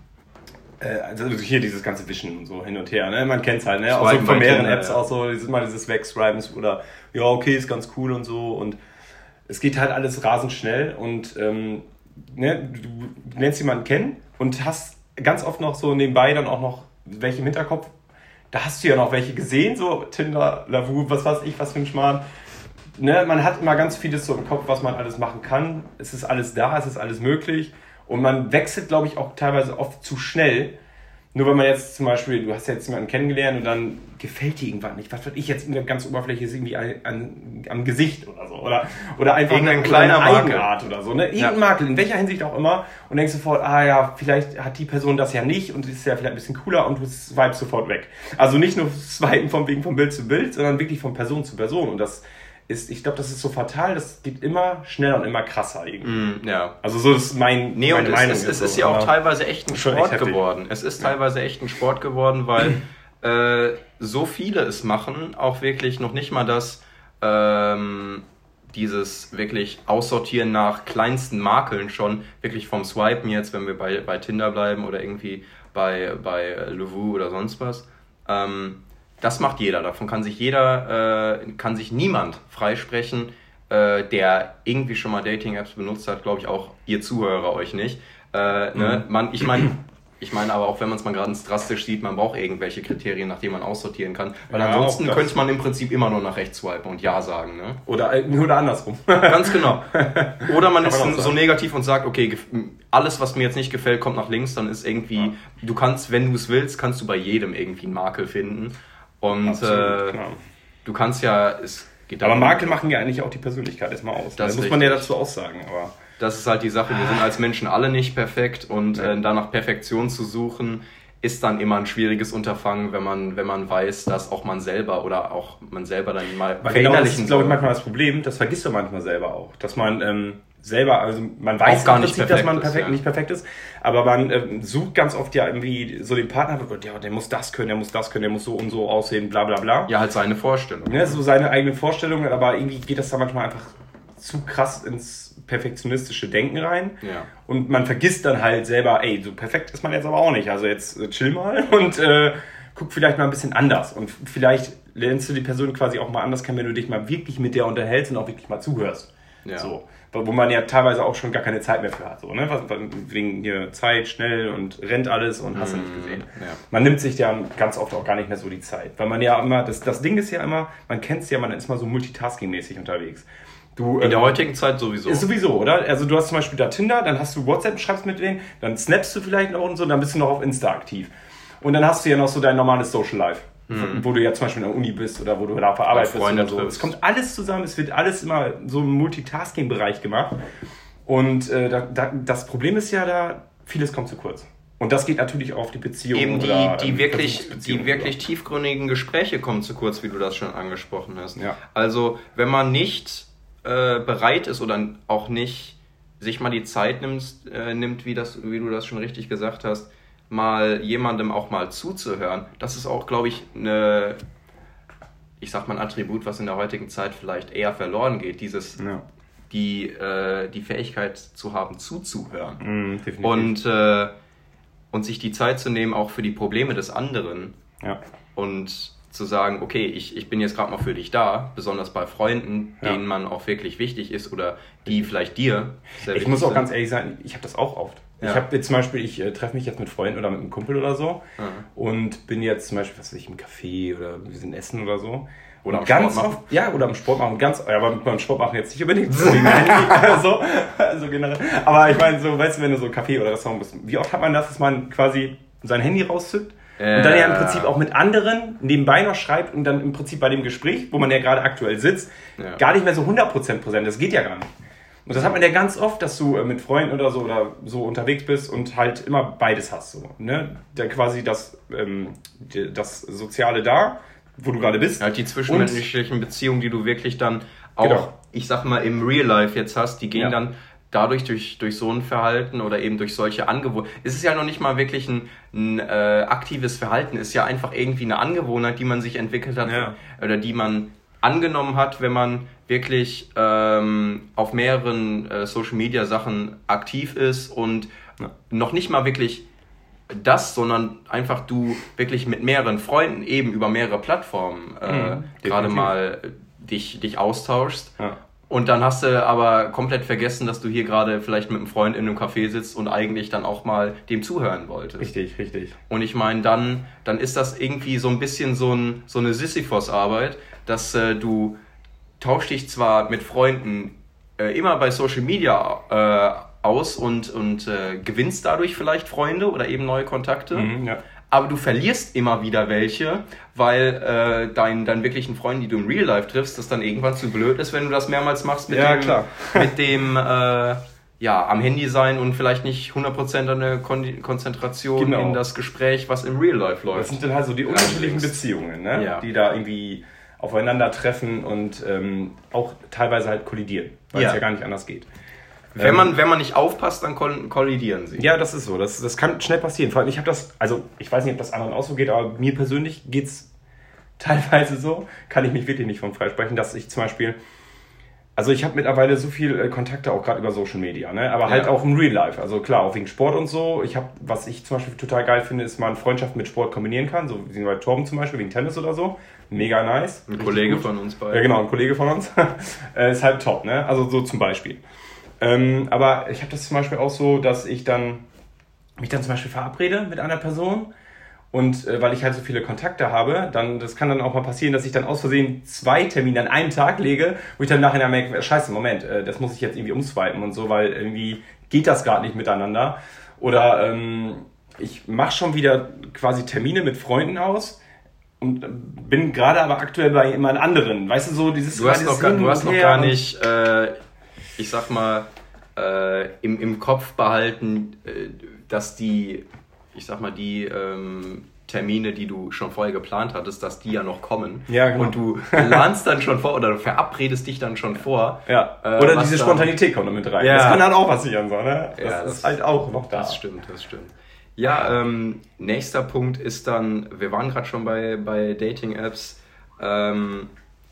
also hier dieses ganze Wischen und so hin und her, ne? Man kennt es halt, ne? Auch so von mehreren Kinder, Apps, ja. auch so dieses, mal dieses Wegschreiben oder ja, okay, ist ganz cool und so und es geht halt alles rasend schnell und ähm, ne? du lernst jemanden kennen und hast ganz oft noch so nebenbei dann auch noch welche im Hinterkopf, da hast du ja noch welche gesehen, so Tinder, Lavu, was weiß ich, was für ein Schmarrn. Ne? Man hat immer ganz vieles so im Kopf, was man alles machen kann, es ist alles da, es ist alles möglich. Und man wechselt, glaube ich, auch teilweise oft zu schnell. Nur wenn man jetzt zum Beispiel, du hast jetzt jemanden kennengelernt und dann gefällt dir irgendwas nicht. Was weiß ich jetzt in der ganzen Oberfläche ist irgendwie an, an, am Gesicht oder so. Oder, oder einfach irgendein eine kleiner Eigenart oder so. Ne? Irgendein ja. Makel, in welcher Hinsicht auch immer. Und denkst sofort, ah ja, vielleicht hat die Person das ja nicht und ist ja vielleicht ein bisschen cooler und du swipest sofort weg. Also nicht nur swipen vom Wegen von Bild zu Bild, sondern wirklich von Person zu Person. Und das ist, ich glaube, das ist so fatal, das geht immer schneller und immer krasser irgendwie. Mm, ja. Also so ist mein, nee, meine und Meinung. Es, es so. ist ja auch teilweise echt ein Sport echt geworden. Es ist teilweise echt ein Sport geworden, weil äh, so viele es machen, auch wirklich noch nicht mal das, ähm, dieses wirklich Aussortieren nach kleinsten Makeln schon, wirklich vom Swipen jetzt, wenn wir bei, bei Tinder bleiben oder irgendwie bei, bei Lavu oder sonst was, ähm, das macht jeder, davon kann sich jeder, äh, kann sich niemand freisprechen, äh, der irgendwie schon mal Dating-Apps benutzt hat, glaube ich auch ihr Zuhörer euch nicht. Äh, mhm. ne? man, ich meine, ich meine aber auch, wenn man es mal gerade drastisch sieht, man braucht irgendwelche Kriterien, nach denen man aussortieren kann, weil ja, ansonsten könnte man im Prinzip immer nur nach rechts swipen und Ja sagen. Ne? Oder, oder andersrum. Ganz genau. Oder man ist so negativ und sagt, okay, alles, was mir jetzt nicht gefällt, kommt nach links, dann ist irgendwie, ja. du kannst, wenn du es willst, kannst du bei jedem irgendwie einen Makel finden. Und Absolut, äh, du kannst ja, es geht aber Makel machen ja eigentlich auch die Persönlichkeit erstmal aus. Das, das muss man ja dazu auch sagen. Aber das ist halt die Sache, wir sind als Menschen alle nicht perfekt und ja. äh, da nach Perfektion zu suchen, ist dann immer ein schwieriges Unterfangen, wenn man, wenn man weiß, dass auch man selber oder auch man selber dann mal verinnerlichen genau, das ist, glaube ich, manchmal das Problem, das vergisst du manchmal selber auch, dass man ähm, selber, also man weiß gar nicht, dass man perfekt, ist, ja. nicht perfekt ist, aber man ähm, sucht ganz oft ja irgendwie so den Partner, ja, der muss das können, der muss das können, der muss so und so aussehen, bla bla bla. Ja, halt seine Vorstellung. Ja, so seine eigenen Vorstellungen, aber irgendwie geht das da manchmal einfach zu krass ins perfektionistische Denken rein. Ja. Und man vergisst dann halt selber, ey, so perfekt ist man jetzt aber auch nicht. Also jetzt äh, chill mal und äh, guck vielleicht mal ein bisschen anders. Und vielleicht lernst du die Person quasi auch mal anders kennen, wenn du dich mal wirklich mit der unterhältst und auch wirklich mal zuhörst. Ja. So. Wo man ja teilweise auch schon gar keine Zeit mehr für hat. So, ne? Wegen hier Zeit, schnell und rennt alles und hast du nicht gesehen. Ja. Man nimmt sich ja ganz oft auch gar nicht mehr so die Zeit. Weil man ja immer, das, das Ding ist ja immer, man kennt es ja, man ist mal so multitasking-mäßig unterwegs. Du, in der ähm, heutigen Zeit sowieso. Ist sowieso, oder? Also du hast zum Beispiel da Tinder, dann hast du WhatsApp, schreibst mit denen, dann snappst du vielleicht noch und so, dann bist du noch auf Insta aktiv. Und dann hast du ja noch so dein normales Social Life. Mhm. Wo du ja zum Beispiel in der Uni bist oder wo du da auf der Arbeit bist oder so. Es kommt alles zusammen, es wird alles immer so im Multitasking-Bereich gemacht. Und äh, da, da, das Problem ist ja da, vieles kommt zu kurz. Und das geht natürlich auch auf die Beziehung. Eben die, oder, die ähm, wirklich, die wirklich tiefgründigen Gespräche kommen zu kurz, wie du das schon angesprochen hast. Ja. Also wenn man nicht äh, bereit ist oder auch nicht sich mal die Zeit nimmt, äh, nimmt wie, das, wie du das schon richtig gesagt hast, mal jemandem auch mal zuzuhören, das ist auch, glaube ich, eine, ich sag mal ein Attribut, was in der heutigen Zeit vielleicht eher verloren geht, dieses, ja. die, äh, die Fähigkeit zu haben, zuzuhören. Mm, definitiv. Und, äh, und sich die Zeit zu nehmen, auch für die Probleme des anderen. Ja. Und zu sagen, okay, ich, ich bin jetzt gerade mal für dich da, besonders bei Freunden, ja. denen man auch wirklich wichtig ist oder die vielleicht dir sehr Ich muss auch sind. ganz ehrlich sagen, ich habe das auch oft. Ja. Ich habe jetzt zum Beispiel, ich äh, treffe mich jetzt mit Freunden oder mit einem Kumpel oder so mhm. und bin jetzt zum Beispiel, was weiß ich, im Café oder wir sind essen oder so. Oder am ganz Sport machen. Oft, ja, oder am Sport machen. Ganz, ja, aber beim Sport machen jetzt nicht unbedingt. so, also generell. Aber ich meine, so, weißt du, wenn du so Café oder Restaurant bist, wie oft hat man das, dass man quasi sein Handy rauszückt? Und dann ja im Prinzip auch mit anderen nebenbei noch schreibt und dann im Prinzip bei dem Gespräch, wo man ja gerade aktuell sitzt, ja. gar nicht mehr so hundert Prozent präsent. Das geht ja gar nicht. Und das hat man ja ganz oft, dass du mit Freunden oder so oder so unterwegs bist und halt immer beides hast. So, ne? Dann quasi das, ähm, das Soziale da, wo du gerade bist. Halt die zwischenmenschlichen Beziehungen, die du wirklich dann auch, genau. ich sag mal, im Real Life jetzt hast, die gehen ja. dann dadurch durch, durch so ein Verhalten oder eben durch solche Angewohnheiten. Es ist ja noch nicht mal wirklich ein, ein äh, aktives Verhalten, es ist ja einfach irgendwie eine Angewohnheit, die man sich entwickelt hat ja. oder die man angenommen hat, wenn man wirklich ähm, auf mehreren äh, Social-Media-Sachen aktiv ist und ja. noch nicht mal wirklich das, sondern einfach du wirklich mit mehreren Freunden eben über mehrere Plattformen äh, mhm, gerade mal dich, dich austauschst. Ja. Und dann hast du aber komplett vergessen, dass du hier gerade vielleicht mit einem Freund in einem Café sitzt und eigentlich dann auch mal dem zuhören wolltest. Richtig, richtig. Und ich meine, dann, dann ist das irgendwie so ein bisschen so, ein, so eine Sisyphos-Arbeit, dass äh, du tauschst dich zwar mit Freunden äh, immer bei Social Media äh, aus und, und äh, gewinnst dadurch vielleicht Freunde oder eben neue Kontakte. Mhm, ja. Aber du verlierst immer wieder welche, weil äh, dein, deinen wirklichen Freund, die du im Real Life triffst, das dann irgendwann zu blöd ist, wenn du das mehrmals machst mit ja, dem, klar. mit dem äh, ja, am Handy sein und vielleicht nicht hundert Prozent deine Kon- Konzentration genau. in das Gespräch, was im Real Life läuft. Das sind dann halt so die unterschiedlichen Beziehungen, ne? Ja. Die da irgendwie aufeinandertreffen und ähm, auch teilweise halt kollidieren, weil ja. es ja gar nicht anders geht. Wenn man, wenn man nicht aufpasst, dann kollidieren sie. Ja, das ist so. Das, das kann schnell passieren. Vor allem, ich habe das, also ich weiß nicht, ob das anderen auch so geht, aber mir persönlich geht's teilweise so, kann ich mich wirklich nicht von freisprechen, dass ich zum Beispiel, also ich habe mittlerweile so viel äh, Kontakte auch gerade über Social Media, ne? Aber halt ja. auch im Real Life. Also klar, auch wegen Sport und so. Ich habe, was ich zum Beispiel total geil finde, ist, man Freundschaft mit Sport kombinieren kann. So wie bei Torben zum Beispiel, wegen Tennis oder so. Mega nice. Ein Kollege gut. von uns beiden. Ja, genau, ein Kollege von uns. äh, ist halt top, ne? Also so zum Beispiel. Ähm, aber ich habe das zum Beispiel auch so, dass ich dann mich dann zum Beispiel verabrede mit einer Person und äh, weil ich halt so viele Kontakte habe, dann das kann dann auch mal passieren, dass ich dann aus Versehen zwei Termine an einem Tag lege, wo ich dann nachher merke, scheiße, Moment, äh, das muss ich jetzt irgendwie umswipen und so, weil irgendwie geht das gerade nicht miteinander. Oder ähm, ich mache schon wieder quasi Termine mit Freunden aus und bin gerade aber aktuell bei jemand anderen. Weißt du, so dieses... Du hast noch, gar, du hast noch gar nicht... Äh ich sag mal, äh, im, im Kopf behalten, äh, dass die, ich sag mal, die ähm, Termine, die du schon vorher geplant hattest, dass die ja noch kommen. Ja, genau. Und du planst dann schon vor oder du verabredest dich dann schon vor. Ja. Äh, oder diese Spontanität kommt da mit rein. Ja. Das kann dann auch passieren, so, ne? Das, ja, das ist halt auch noch da. Das stimmt, das stimmt. Ja, ähm, nächster Punkt ist dann, wir waren gerade schon bei, bei Dating-Apps, ähm,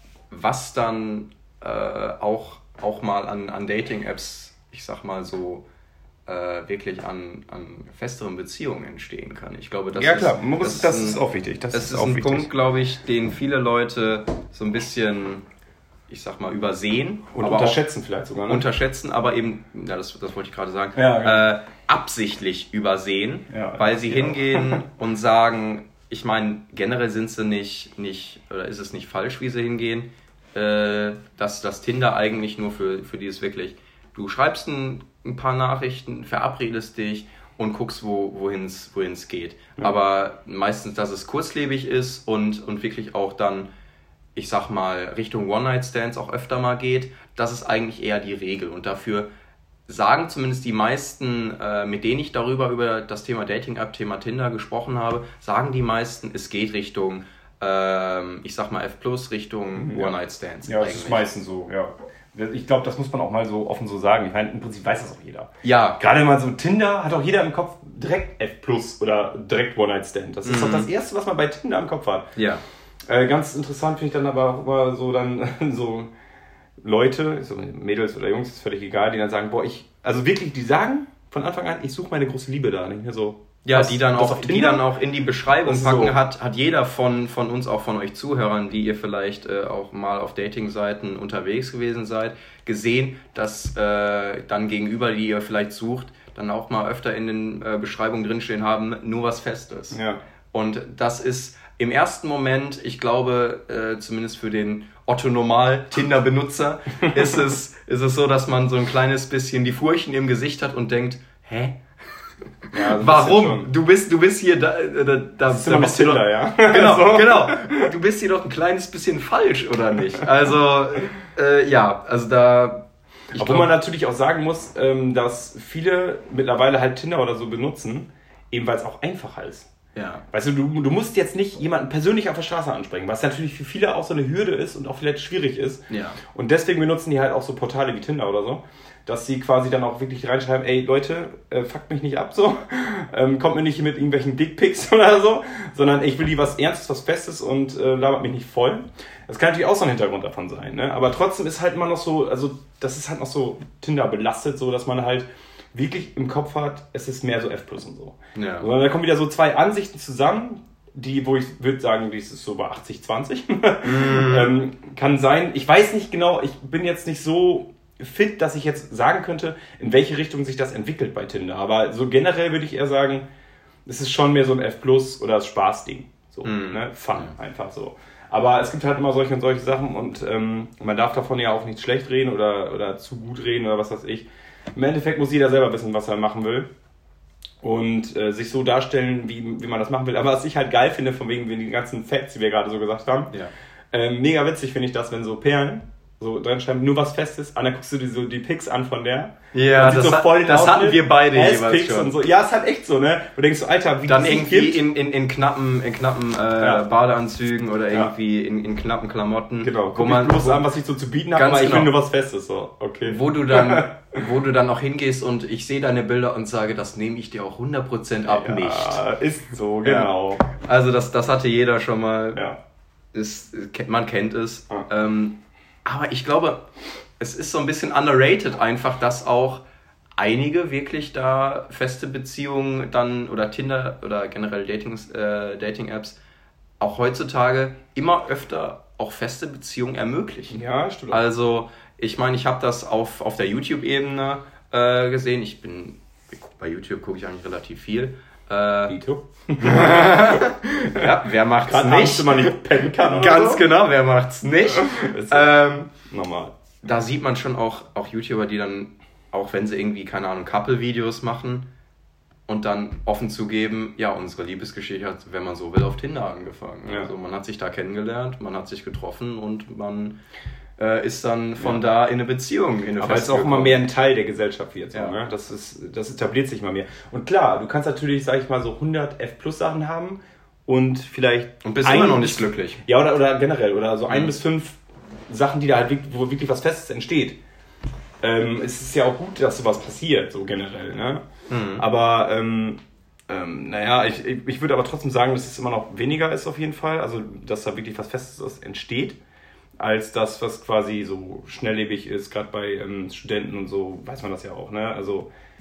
was dann äh, auch auch mal an, an Dating-Apps, ich sag mal so, äh, wirklich an, an festeren Beziehungen entstehen kann. Ich glaube, das ja, ist, klar, muss, das, das ist, ist ein, auch wichtig. Das, das ist, ist auch ein wichtig. Punkt, glaube ich, den viele Leute so ein bisschen, ich sag mal, übersehen. Und aber unterschätzen vielleicht sogar. Ne? Unterschätzen, aber eben, ja, das, das wollte ich gerade sagen, ja, genau. äh, absichtlich übersehen, ja, weil sie genau. hingehen und sagen, ich meine, generell sind sie nicht, nicht, oder ist es nicht falsch, wie sie hingehen, äh, dass das Tinder eigentlich nur für, für dieses wirklich, du schreibst ein, ein paar Nachrichten, verabredest dich und guckst, wo, wohin es geht. Ja. Aber meistens, dass es kurzlebig ist und, und wirklich auch dann, ich sag mal, Richtung One-Night-Stands auch öfter mal geht, das ist eigentlich eher die Regel. Und dafür sagen zumindest die meisten, äh, mit denen ich darüber, über das Thema Dating-App, Thema Tinder gesprochen habe, sagen die meisten, es geht Richtung, ähm, ich sag mal F plus, Richtung ja. One-Night-Stands. Ja, das eigentlich. Ist meistens so, ja. Ich glaube, das muss man auch mal so offen so sagen. Ich meine, im Prinzip weiß das auch jeder. Ja. Gerade wenn man so Tinder, hat auch jeder im Kopf direkt F plus oder direkt One-Night-Stand. Das ist doch mhm. das Erste, was man bei Tinder im Kopf hat. Ja. Äh, ganz interessant finde ich dann aber auch immer so dann so Leute, so Mädels oder Jungs, ist völlig egal, die dann sagen, boah, ich, also wirklich, die sagen von Anfang an, ich suche meine große Liebe da. Nicht mehr so. Ja, was, die, dann auch, die dann auch in die Beschreibung packen, so. hat, hat jeder von, von uns, auch von euch Zuhörern, die ihr vielleicht äh, auch mal auf Dating-Seiten unterwegs gewesen seid, gesehen, dass äh, dann gegenüber, die ihr vielleicht sucht, dann auch mal öfter in den äh, Beschreibungen drinstehen haben, nur was Festes. Ja. Und das ist im ersten Moment, ich glaube, äh, zumindest für den Otto-Normal-Tinder-Benutzer, ist es, ist es so, dass man so ein kleines bisschen die Furchen im Gesicht hat und denkt, hä? Ja, also warum? Du bist, du bist hier da, da, da, das da bist du Tinder, doch, ja. Genau, so. genau. Du bist hier doch ein kleines bisschen falsch, oder nicht? Also, äh, ja, also da. Obwohl glaub, man natürlich auch sagen muss, ähm, dass viele mittlerweile halt Tinder oder so benutzen, eben weil es auch einfacher ist. Ja. Weißt du, du, du musst jetzt nicht jemanden persönlich auf der Straße ansprechen, was natürlich für viele auch so eine Hürde ist und auch vielleicht schwierig ist. Ja. Und deswegen benutzen die halt auch so Portale wie Tinder oder so, dass sie quasi dann auch wirklich reinschreiben, ey Leute, äh, fuckt mich nicht ab so, ähm, kommt mir nicht mit irgendwelchen Dickpics oder so, sondern ich will die was Ernstes, was Festes und äh, labert mich nicht voll. Das kann natürlich auch so ein Hintergrund davon sein, ne? Aber trotzdem ist halt immer noch so, also das ist halt noch so Tinder belastet, so dass man halt wirklich im Kopf hat, es ist mehr so F plus und so. Ja. Und da kommen wieder so zwei Ansichten zusammen, die, wo ich würde sagen, die ist so bei achtzig zwanzig. Mm. ähm, kann sein, ich weiß nicht genau, ich bin jetzt nicht so fit, dass ich jetzt sagen könnte, in welche Richtung sich das entwickelt bei Tinder. Aber so generell würde ich eher sagen, es ist schon mehr so ein F plus oder das Spaßding. So, mm. ne? Fun, ja. Einfach so. Aber es gibt halt immer solche und solche Sachen und ähm, man darf davon ja auch nicht schlecht reden oder, oder zu gut reden oder was weiß ich. Im Endeffekt muss jeder selber wissen, was er machen will und äh, sich so darstellen, wie, wie man das machen will. Aber was ich halt geil finde, von wegen den ganzen Facts, die wir gerade so gesagt haben, ja. äh, mega witzig finde ich das, wenn so Perlen so drin schreiben, nur was Festes, und dann guckst du dir so die Pics an von der. Ja, das, so hat, voll das hatten wir beide jeweils schon. Und so. Ja, ist halt echt so, ne? Du denkst so, Alter, wie dann irgendwie in, in, in knappen, in knappen äh, ja. Badeanzügen oder irgendwie ja. in, in knappen Klamotten. Genau, wo man bloß an, was ich so zu bieten habe, aber ich genau. will nur was Festes. So. Okay. Wo du dann wo du dann auch hingehst und ich sehe deine Bilder und sage, das nehme ich dir auch hundert Prozent ab, ja, nicht. Ist so, genau. Ja. Also das, das hatte jeder schon mal. Ja. Ist, man kennt es. Ja. Ähm, aber ich glaube, es ist so ein bisschen underrated einfach, dass auch einige wirklich da feste Beziehungen dann oder Tinder oder generell Dating, äh, Dating-Apps auch heutzutage immer öfter auch feste Beziehungen ermöglichen. Ja, stimmt. Also ich meine, ich habe das auf, auf der YouTube-Ebene äh, gesehen. Ich bin, bei YouTube gucke ich eigentlich relativ viel. Äh, YouTube? Ja, wer macht's Grad nicht? Du mal nicht pennen kann oder Ganz so? genau, wer macht's nicht? ähm, Normal. Da sieht man schon auch, auch YouTuber, die dann, auch wenn sie irgendwie, keine Ahnung, Couple-Videos machen und dann offen zugeben, ja, unsere Liebesgeschichte hat, wenn man so will, auf Tinder angefangen. Ja. Also man hat sich da kennengelernt, man hat sich getroffen und man äh, ist dann von ja. da in eine Beziehung. In eine Aber es ist auch immer mehr ein Teil der Gesellschaft jetzt. Ja. So, ne? Das ist, das etabliert sich immer mehr. Und klar, du kannst natürlich, sag ich mal, so hundert F Plus Sachen haben und vielleicht... Und bist immer noch nicht glücklich. Ja, oder, oder generell. Oder so ein mhm. bis fünf Sachen, die da halt wirklich, wo wirklich was Festes entsteht. Ähm, es ist ja auch gut, dass sowas passiert, so generell. Ne? Mhm. Aber, ähm, ähm, naja, ich, ich, ich würde aber trotzdem sagen, dass es immer noch weniger ist auf jeden Fall. Also, dass da wirklich was Festes entsteht, als das, was quasi so schnelllebig ist, gerade bei ähm, Studenten und so, weiß man das ja auch. Ne? Also,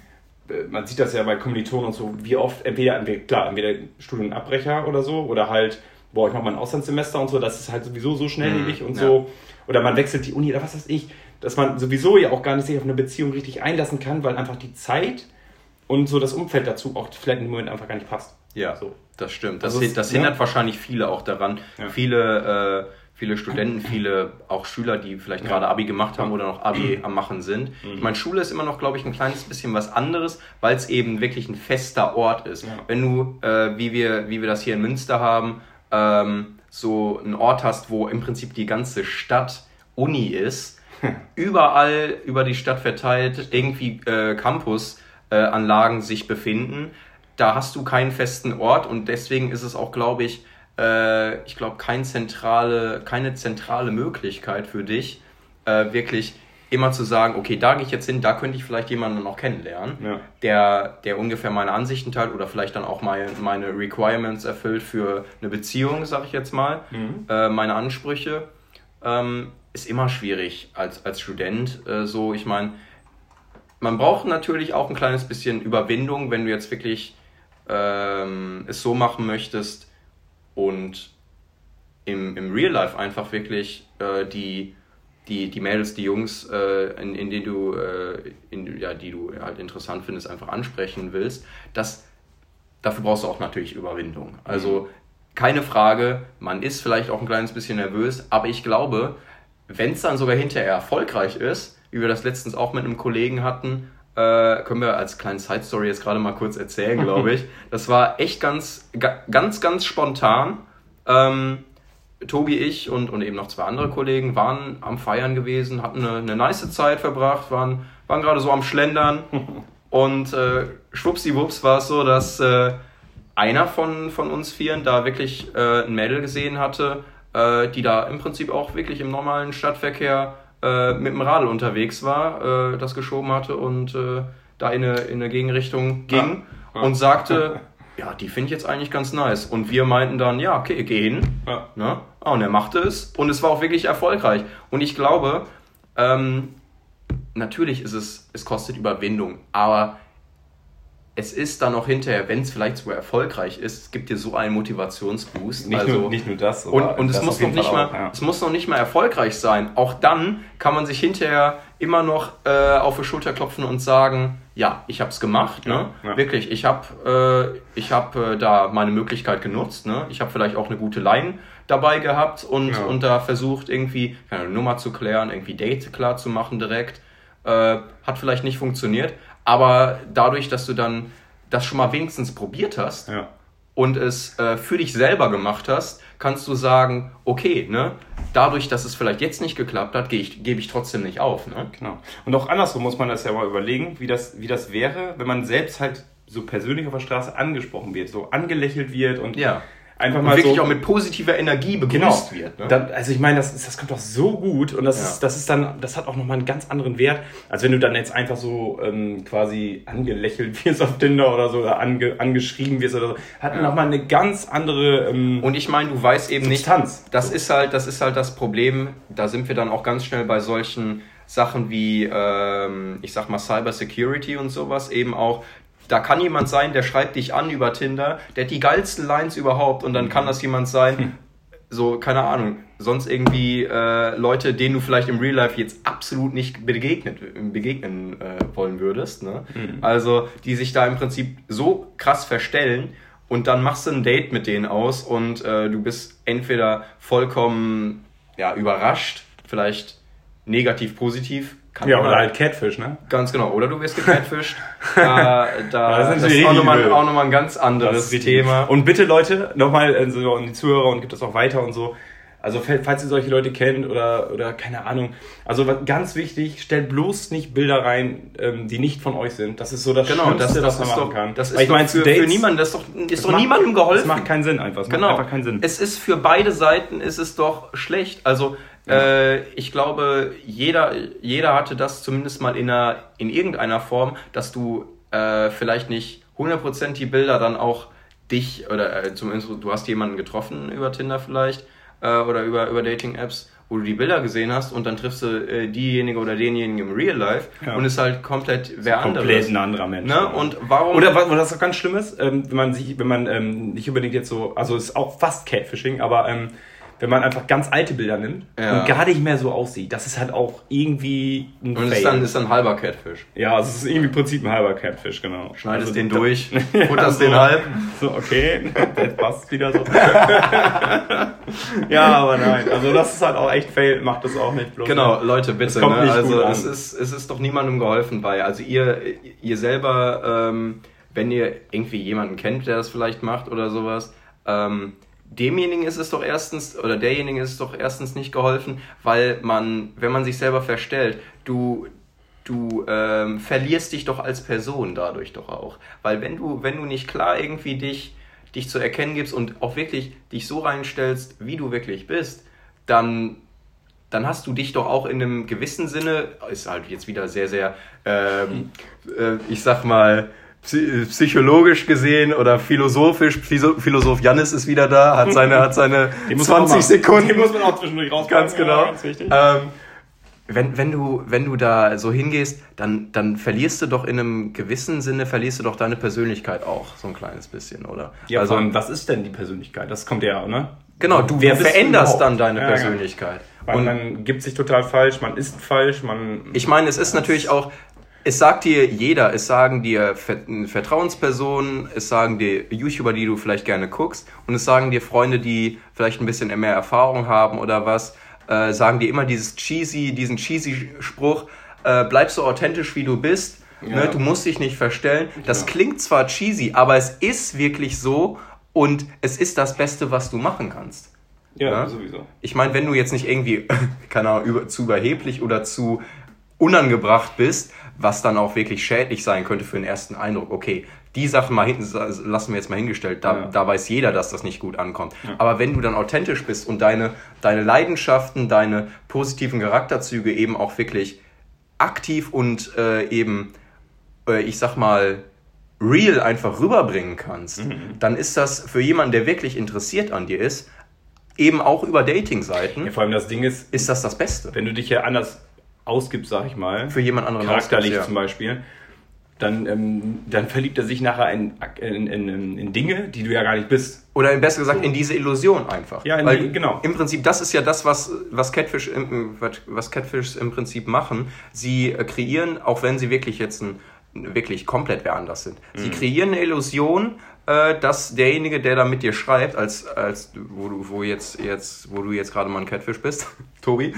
man sieht das ja bei Kommilitonen und so, wie oft, entweder, entweder klar, entweder Studienabbrecher oder so, oder halt, boah, ich mach mal ein Auslandssemester und so, das ist halt sowieso so schnelllebig mm, und ja. so, oder man wechselt die Uni oder was weiß ich, dass man sowieso ja auch gar nicht sich auf eine Beziehung richtig einlassen kann, weil einfach die Zeit und so das Umfeld dazu auch vielleicht im Moment einfach gar nicht passt. Ja, so. Das stimmt. Das, also das ist, hindert ja. wahrscheinlich viele auch daran. Ja. Viele, äh, viele Studenten, viele auch Schüler, die vielleicht ja. gerade Abi gemacht haben oder noch Abi am Machen sind. Mhm. Ich meine, Schule ist immer noch, glaube ich, ein kleines bisschen was anderes, weil es eben wirklich ein fester Ort ist. Ja. Wenn du, äh, wie wir, wie wir das hier in Münster haben, ähm, so einen Ort hast, wo im Prinzip die ganze Stadt Uni ist, überall über die Stadt verteilt irgendwie äh, Campusanlagen äh, sich befinden, da hast du keinen festen Ort und deswegen ist es auch, glaube ich, äh, ich glaube, kein zentrale, keine zentrale Möglichkeit für dich, äh, wirklich immer zu sagen, okay, da gehe ich jetzt hin, da könnte ich vielleicht jemanden noch kennenlernen, ja. der, der ungefähr meine Ansichten teilt oder vielleicht dann auch meine, meine Requirements erfüllt für eine Beziehung, sage ich jetzt mal, mhm. äh, meine Ansprüche. Ähm, ist immer schwierig als, als Student. Äh, so, ich meine, man braucht natürlich auch ein kleines bisschen Überwindung, wenn du jetzt wirklich ähm, es so machen möchtest und im, im Real Life einfach wirklich äh, die, die, die Mädels, die Jungs, äh, in, in denen du, äh, in, ja, die du halt interessant findest, einfach ansprechen willst. Das, dafür brauchst du auch natürlich Überwindung. Also keine Frage, man ist vielleicht auch ein kleines bisschen nervös, aber ich glaube, wenn es dann sogar hinterher erfolgreich ist, wie wir das letztens auch mit einem Kollegen hatten, äh, können wir als kleine Side-Story jetzt gerade mal kurz erzählen, glaube ich. Das war echt ganz, ganz, ganz spontan. Ähm, Tobi, ich und, und eben noch zwei andere Kollegen waren am Feiern gewesen, hatten eine, eine nice Zeit verbracht, waren, waren gerade so am Schlendern und äh, schwuppsiwupps war es so, dass äh, einer von, von uns Vieren da wirklich äh, ein Mädel gesehen hatte, äh, die da im Prinzip auch wirklich im normalen Stadtverkehr äh, mit dem Radl unterwegs war, äh, das geschoben hatte und äh, da in eine, in eine Gegenrichtung ging ja. Ja. und sagte, ja, die finde ich jetzt eigentlich ganz nice. Und wir meinten dann, ja, okay, geh hin. Ja. Ne? Und er machte es und es war auch wirklich erfolgreich. Und ich glaube, ähm, natürlich ist es, es kostet Überwindung, aber es ist dann auch hinterher, wenn es vielleicht sogar erfolgreich ist, es gibt dir so einen Motivationsboost. Nicht, also, nur, nicht nur das. Und, und es, muss noch nicht mal, auch, ja. es muss noch nicht mal erfolgreich sein. Auch dann kann man sich hinterher immer noch äh, auf die Schulter klopfen und sagen, ja, ich habe es gemacht. Ne? Ja, ja. Wirklich, ich habe äh, ich hab, äh, da meine Möglichkeit genutzt. Ne? Ich habe vielleicht auch eine gute Line dabei gehabt und, ja. und da versucht, irgendwie eine Nummer zu klären, irgendwie Date klar zu machen direkt. Äh, hat vielleicht nicht funktioniert. Aber dadurch, dass du dann das schon mal wenigstens probiert hast ja. und es äh, für dich selber gemacht hast, kannst du sagen, okay, ne, dadurch, dass es vielleicht jetzt nicht geklappt hat, gebe ich, gebe ich trotzdem nicht auf. Ne? Genau. Und auch andersrum muss man das ja mal überlegen, wie das, wie das wäre, wenn man selbst halt so persönlich auf der Straße angesprochen wird, so angelächelt wird und ja. einfach und mal wirklich so auch mit positiver Energie begrüßt genau. wird. Ne? Dann, also ich meine, das, das kommt doch so gut und das, ja. ist, das ist dann, das hat auch nochmal einen ganz anderen Wert, als wenn du dann jetzt einfach so ähm, quasi angelächelt wirst auf Tinder oder so oder ange, angeschrieben wirst oder so. Hat ja. nochmal eine ganz andere ähm, und ich meine, du weißt eben Substanz. nicht, das ist halt, das ist halt das Problem, da sind wir dann auch ganz schnell bei solchen Sachen wie, ähm, ich sag mal, Cyber Security und sowas eben auch. Da kann jemand sein, der schreibt dich an über Tinder, der hat die geilsten Lines überhaupt und dann kann das jemand sein, so, keine Ahnung, sonst irgendwie äh, Leute, denen du vielleicht im Real Life jetzt absolut nicht begegnet, begegnen äh, wollen würdest. Ne? Mhm. Also, die sich da im Prinzip so krass verstellen und dann machst du ein Date mit denen aus und äh, du bist entweder vollkommen ja, überrascht, vielleicht negativ, positiv. Kann ja, oder halt Catfish, ne? Ganz genau. Oder du wirst gecatfished. da, da, das, das ist auch nochmal, auch nochmal ein ganz anderes Thema. Und bitte Leute, nochmal also an die Zuhörer und gibt das auch weiter und so. Also falls ihr solche Leute kennt oder, oder keine Ahnung. Also ganz wichtig, stellt bloß nicht Bilder rein, die nicht von euch sind. Das ist so das genau, Schlimmste, das, das was man machen doch, kann. Das ist ich mein, für, für niemanden, das ist doch, ist doch macht, niemandem geholfen. Das macht keinen Sinn einfach. Es genau. macht einfach keinen Sinn. Es ist für beide Seiten ist es doch schlecht. Also ja. äh, ich glaube, jeder, jeder hatte das zumindest mal in, einer, in irgendeiner Form, dass du äh, vielleicht nicht hundert Prozent die Bilder dann auch dich, oder äh, zumindest du hast jemanden getroffen über Tinder vielleicht, oder über, über Dating-Apps, wo wo du die Bilder gesehen hast und dann triffst du äh, diejenige oder denjenigen im Real Life ja. und ist halt komplett wer anderes. Komplett ein anderer Mensch. Ne? Und warum... Oder was, was auch ganz schlimm ist, ähm, wenn man sich, wenn man ähm, nicht unbedingt jetzt so, also es ist auch fast Catfishing, aber ähm, wenn man einfach ganz alte Bilder nimmt ja. und gar nicht mehr so aussieht, das ist halt auch irgendwie ein Und es ist dann, ist dann halber Catfish. Ja, also es ist irgendwie im Prinzip ein halber Catfish, genau. Schneidest also den da, durch, ja, futterst so, den halb. So, okay, jetzt passt wieder so. Ja, aber nein, also das ist halt auch echt fail, macht das auch nicht bloß. Genau, ne? Leute, bitte. Kommt ne? nicht Also gut an. es ist, es ist doch niemandem geholfen bei. Also ihr, ihr selber, ähm, wenn ihr irgendwie jemanden kennt, der das vielleicht macht oder sowas, ähm, demjenigen ist es doch erstens, oder derjenigen ist es doch erstens nicht geholfen, weil man, wenn man sich selber verstellt, du, du ähm, verlierst dich doch als Person dadurch doch auch. Weil wenn du, wenn du nicht klar irgendwie dich, dich zu erkennen gibst und auch wirklich dich so reinstellst, wie du wirklich bist, dann, dann hast du dich doch auch in einem gewissen Sinne, ist halt jetzt wieder sehr, sehr, ähm, äh, ich sag mal, psychologisch gesehen oder philosophisch, Philosoph Jannis ist wieder da, hat seine, hat seine zwanzig Sekunden. Den muss man auch zwischendurch rauspacken. Ganz genau. Ja, ganz wichtig. Ähm, wenn, wenn, du, wenn du da so hingehst, dann, dann verlierst du doch in einem gewissen Sinne, verlierst du doch deine Persönlichkeit auch, so ein kleines bisschen, oder? Ja, also, was ist denn die Persönlichkeit? Das kommt ja, ne? Genau, du Wer veränderst du dann deine ja, Persönlichkeit. Ja. Und man gibt sich total falsch, man ist falsch, man... Ich meine, es ist natürlich auch... Es sagt dir jeder, es sagen dir Vertrauenspersonen, es sagen dir YouTuber, die du vielleicht gerne guckst, und es sagen dir Freunde, die vielleicht ein bisschen mehr Erfahrung haben oder was, äh, sagen dir immer dieses cheesy, diesen cheesy Spruch, äh, bleib so authentisch wie du bist, ja. ne? Du musst dich nicht verstellen. Das ja. klingt zwar cheesy, aber es ist wirklich so und es ist das Beste, was du machen kannst. Ja, ja? sowieso. Ich meine, wenn du jetzt nicht irgendwie, keine Ahnung, über, zu überheblich oder zu unangebracht bist, was dann auch wirklich schädlich sein könnte für den ersten Eindruck. Okay, die Sachen mal hinten lassen wir jetzt mal hingestellt, da, ja. da weiß jeder, dass das nicht gut ankommt. Ja. Aber wenn du dann authentisch bist und deine, deine Leidenschaften, deine positiven Charakterzüge eben auch wirklich aktiv und äh, eben, äh, ich sag mal, real einfach rüberbringen kannst, mhm. dann ist das für jemanden, der wirklich interessiert an dir ist, eben auch über Dating-Seiten, ja, vor allem das Ding ist, ist das das Beste. Wenn du dich ja anders ausgibst, sag ich mal, für jemand anderen charakterlich ausgibst, ja. zum Beispiel, dann, ähm, dann verliebt er sich nachher in, in, in, in Dinge, die du ja gar nicht bist. Oder besser gesagt so. in diese Illusion einfach. Ja, in Weil die, genau. Im Prinzip, das ist ja das, was, was, Catfish, was Catfish im Prinzip machen. Sie kreieren, auch wenn sie wirklich jetzt ein, wirklich komplett wer anders sind, mhm. sie kreieren eine Illusion, äh, dass derjenige, der da mit dir schreibt, als, als wo du wo jetzt, jetzt, wo du jetzt gerade mal ein Catfish bist, Tobi,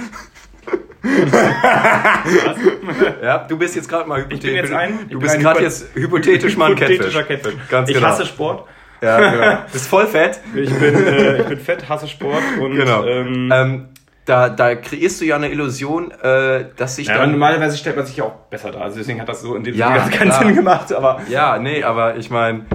ja, du bist jetzt gerade mal hypothetisch. Ich bin jetzt ein, du bist gerade jetzt hypothetisch mal ein Catfish. Catfish. Ganz ich genau. hasse Sport. Ja, genau. Du bist voll fett. Ich bin, äh, ich bin fett, hasse Sport und genau. ähm, ähm, da, da kreierst du ja eine Illusion, äh, dass sich ja, dann... normalerweise stellt man sich ja auch besser dar. Also deswegen hat das so in dem ja, Sinne keinen Sinn gemacht. Aber ja, nee, aber ich meine...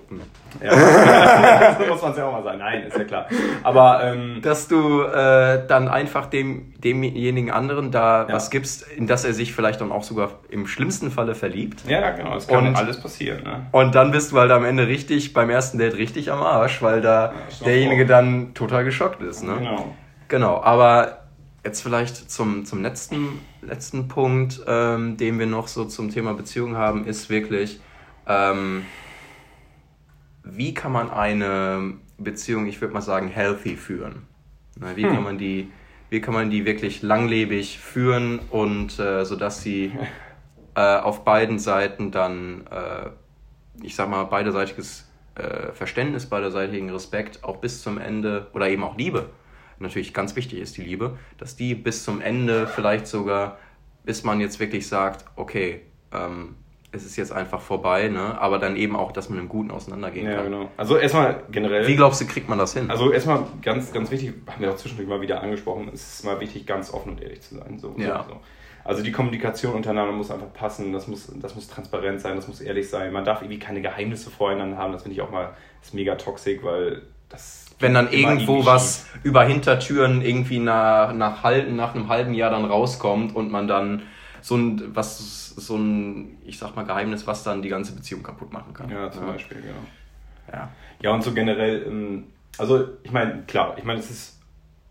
Ja, so muss man es ja auch mal sagen. Nein, ist ja klar. Aber ähm, dass du äh, dann einfach dem demjenigen anderen da ja. was gibst, in das er sich vielleicht dann auch sogar im schlimmsten Falle verliebt. Ja, genau, das kann und, alles passieren. Ne? Und dann bist du halt am Ende richtig, beim ersten Date richtig am Arsch, weil da ja, derjenige vor. dann total geschockt ist. Ne? Genau. Genau, aber jetzt vielleicht zum, zum letzten, letzten Punkt, ähm, den wir noch so zum Thema Beziehung haben, ist wirklich... Ähm, wie kann man eine Beziehung, ich würde mal sagen, healthy führen? Wie hm. kann man die, wie kann man die wirklich langlebig führen und äh, sodass sie äh, auf beiden Seiten dann, äh, ich sag mal, beiderseitiges äh, Verständnis, beiderseitigen Respekt auch bis zum Ende oder eben auch Liebe, natürlich ganz wichtig ist die Liebe, dass die bis zum Ende vielleicht sogar, bis man jetzt wirklich sagt, okay, ähm, es ist jetzt einfach vorbei, ne? Aber dann eben auch, dass man im Guten auseinandergehen ja, kann. Ja, genau. Also erstmal generell... Wie glaubst du, kriegt man das hin? Also erstmal ganz, ganz wichtig, haben wir auch zwischendurch mal wieder angesprochen, es ist mal wichtig, ganz offen und ehrlich zu sein. So, ja. so. Also die Kommunikation untereinander muss einfach passen, das muss, das muss transparent sein, das muss ehrlich sein. Man darf irgendwie keine Geheimnisse voreinander haben, das finde ich auch mal ist mega toxisch, weil das... Wenn dann irgendwo was schief. über Hintertüren irgendwie nach, nach, halben, nach einem halben Jahr dann rauskommt und man dann so ein, was, so ein, ich sag mal, Geheimnis, was dann die ganze Beziehung kaputt machen kann. Ja, zum ja. Beispiel, genau. Ja. Ja, und so generell, also ich meine, klar, ich meine, es ist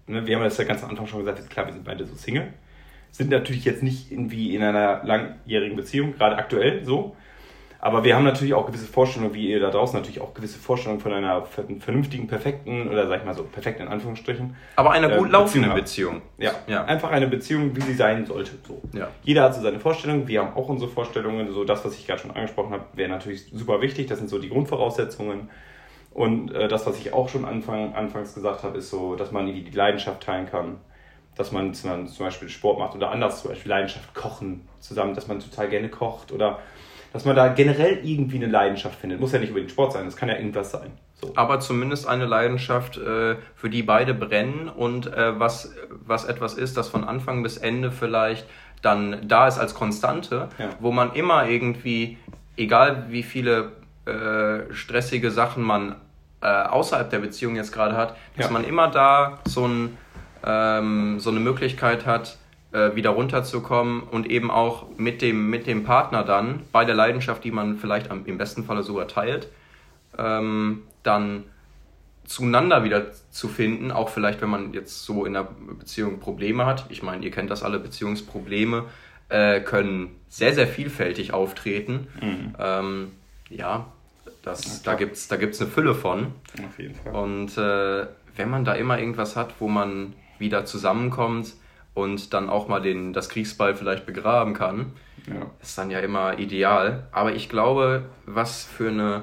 ne, wir haben das ja ganz am Anfang schon gesagt, klar, wir sind beide so Single. Sind natürlich jetzt nicht irgendwie in einer langjährigen Beziehung, gerade aktuell so. Aber wir haben natürlich auch gewisse Vorstellungen, wie ihr da draußen natürlich auch gewisse Vorstellungen von einer vernünftigen, perfekten oder sag ich mal so perfekten in Anführungsstrichen. Aber einer gut äh, laufenden Beziehung. Ja, ja, einfach eine Beziehung, wie sie sein sollte. So. Ja. Jeder hat so seine Vorstellungen, wir haben auch unsere Vorstellungen. So das, was ich gerade schon angesprochen habe, wäre natürlich super wichtig. Das sind so die Grundvoraussetzungen. Und äh, das, was ich auch schon Anfang, anfangs gesagt habe, ist so, dass man die, die Leidenschaft teilen kann. Dass man zum Beispiel Sport macht oder anders, zum Beispiel Leidenschaft kochen zusammen, dass man total gerne kocht oder dass man da generell irgendwie eine Leidenschaft findet. Muss ja nicht unbedingt Sport sein, das kann ja irgendwas sein. So. Aber zumindest eine Leidenschaft, äh, für die beide brennen und äh, was, was etwas ist, das von Anfang bis Ende vielleicht dann da ist als Konstante, ja. Wo man immer irgendwie, egal wie viele äh, stressige Sachen man äh, außerhalb der Beziehung jetzt gerade hat, dass ja. man immer da so, ein, ähm, so eine Möglichkeit hat, wieder runterzukommen und eben auch mit dem, mit dem Partner dann, bei der Leidenschaft, die man vielleicht am, im besten Falle sogar teilt, ähm, dann zueinander wieder zu finden, auch vielleicht, wenn man jetzt so in der Beziehung Probleme hat. Ich meine, ihr kennt das alle, Beziehungsprobleme äh, können sehr, sehr vielfältig auftreten. Mhm. Ähm, ja, das, ja, da gibt's, da gibt's eine Fülle von. Auf jeden Fall. Und äh, wenn man da immer irgendwas hat, wo man wieder zusammenkommt, und dann auch mal den, das Kriegsbeil vielleicht begraben kann, ja. Ist dann ja immer ideal. Aber ich glaube, was für eine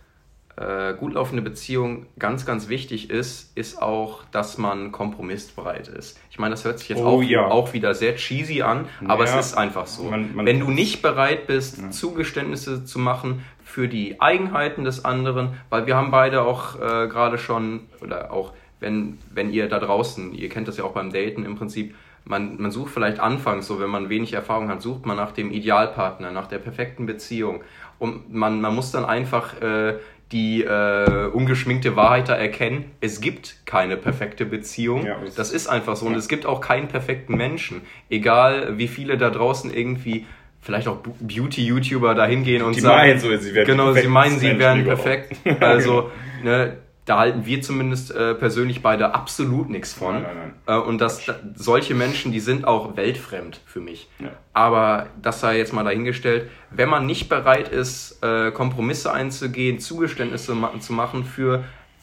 äh, gut laufende Beziehung ganz, ganz wichtig ist, ist auch, dass man kompromissbereit ist. Ich meine, das hört sich jetzt oh, auch, ja. auch wieder sehr cheesy an, aber ja. Es ist einfach so. Man, man Wenn du nicht bereit bist, ja. Zugeständnisse zu machen für die Eigenheiten des anderen, weil wir haben beide auch äh, gerade schon, oder auch wenn, wenn ihr da draußen, ihr kennt das ja auch beim Daten im Prinzip, Man, man sucht vielleicht anfangs, so wenn man wenig Erfahrung hat, sucht man nach dem Idealpartner, nach der perfekten Beziehung. Und man, man muss dann einfach äh, die äh, ungeschminkte Wahrheit da erkennen, es gibt keine perfekte Beziehung. Ja, das, das ist einfach so. Ja. Und es gibt auch keinen perfekten Menschen. Egal, wie viele da draußen irgendwie, vielleicht auch Beauty-YouTuber da hingehen und die sagen... Meinen so, sie werden genau, sie meinen, sie Menschen wären überhaupt. perfekt. Also, ne... Da halten wir zumindest äh, persönlich beide absolut nichts von. Nein, nein, nein. Äh, und das, da, solche Menschen, die sind auch weltfremd für mich. Ja. Aber das sei jetzt mal dahingestellt. Wenn man nicht bereit ist, äh, Kompromisse einzugehen, Zugeständnisse ma- zu machen für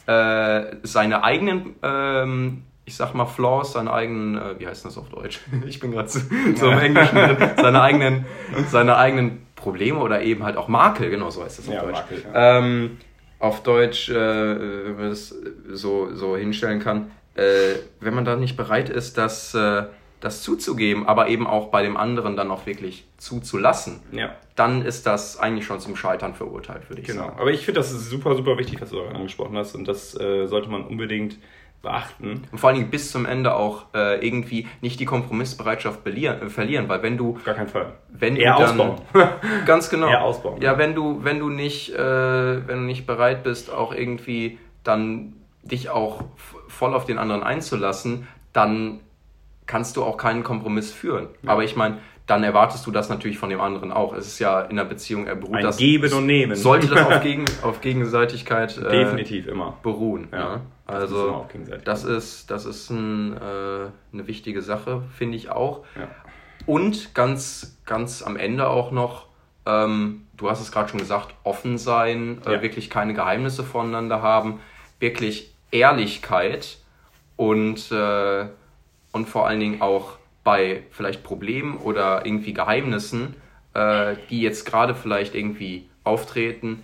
äh, seine eigenen, ähm, ich sag mal, Flaws, seine eigenen, äh, wie heißt das auf Deutsch? Ich bin gerade so, so im Englischen drin. Seine eigenen, seine eigenen Probleme oder eben halt auch Makel, genau so heißt das auf ja, Deutsch. Makel, ja. Ähm, auf Deutsch, äh, wenn man das so, so hinstellen kann, äh, wenn man da nicht bereit ist, das, äh, das zuzugeben, aber eben auch bei dem anderen dann auch wirklich zuzulassen, ja. Dann ist das eigentlich schon zum Scheitern verurteilt, würde ich genau. sagen. Aber ich finde, das ist super, super wichtig, was du auch angesprochen hast und das äh, sollte man unbedingt beachten. Und vor allen Dingen bis zum Ende auch äh, irgendwie nicht die Kompromissbereitschaft belieren, äh, verlieren, weil wenn du... Auf gar keinen Fall. Wenn Eher du dann, ausbauen. Ganz genau. Eher ausbauen. Ja, wenn du, wenn du nicht, äh, wenn du nicht bereit bist, auch irgendwie dann dich auch f- voll auf den anderen einzulassen, dann kannst du auch keinen Kompromiss führen. Ja. Aber ich meine, dann erwartest du das natürlich von dem anderen auch. Es ist ja in einer Beziehung, er beruht Ein das... Geben und Nehmen. Sollte das auf, Gegen, auf Gegenseitigkeit äh, definitiv immer beruhen. Ja. Ja. Also das ist, das ist ein, äh, eine wichtige Sache, finde ich auch. Ja. Und ganz, ganz am Ende auch noch, ähm, du hast es gerade schon gesagt, offen sein, äh, ja. wirklich keine Geheimnisse voneinander haben, wirklich Ehrlichkeit und, äh, und vor allen Dingen auch bei vielleicht Problemen oder irgendwie Geheimnissen, äh, die jetzt gerade vielleicht irgendwie auftreten,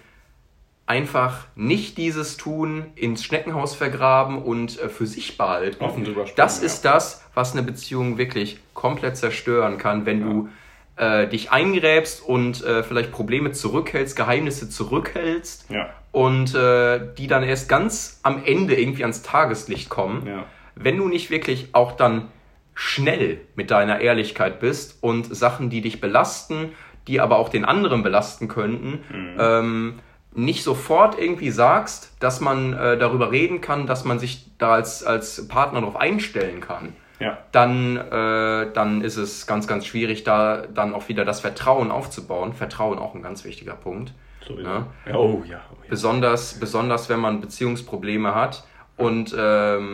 einfach nicht dieses tun, ins Schneckenhaus vergraben und äh, für sich behalten. Offen drüber sprechen, das ja. ist das, was eine Beziehung wirklich komplett zerstören kann, wenn ja. du äh, dich eingräbst und äh, vielleicht Probleme zurückhältst, Geheimnisse zurückhältst ja. und äh, die dann erst ganz am Ende irgendwie ans Tageslicht kommen. Ja. Wenn du nicht wirklich auch dann schnell mit deiner Ehrlichkeit bist und Sachen, die dich belasten, die aber auch den anderen belasten könnten, mhm. ähm, nicht sofort irgendwie sagst, dass man äh, darüber reden kann, dass man sich da als, als Partner darauf einstellen kann, ja. dann, äh, dann ist es ganz, ganz schwierig, da dann auch wieder das Vertrauen aufzubauen. Vertrauen auch ein ganz wichtiger Punkt. So, ne? ja. Oh, ja, oh, ja. Besonders, besonders, wenn man Beziehungsprobleme hat und ähm,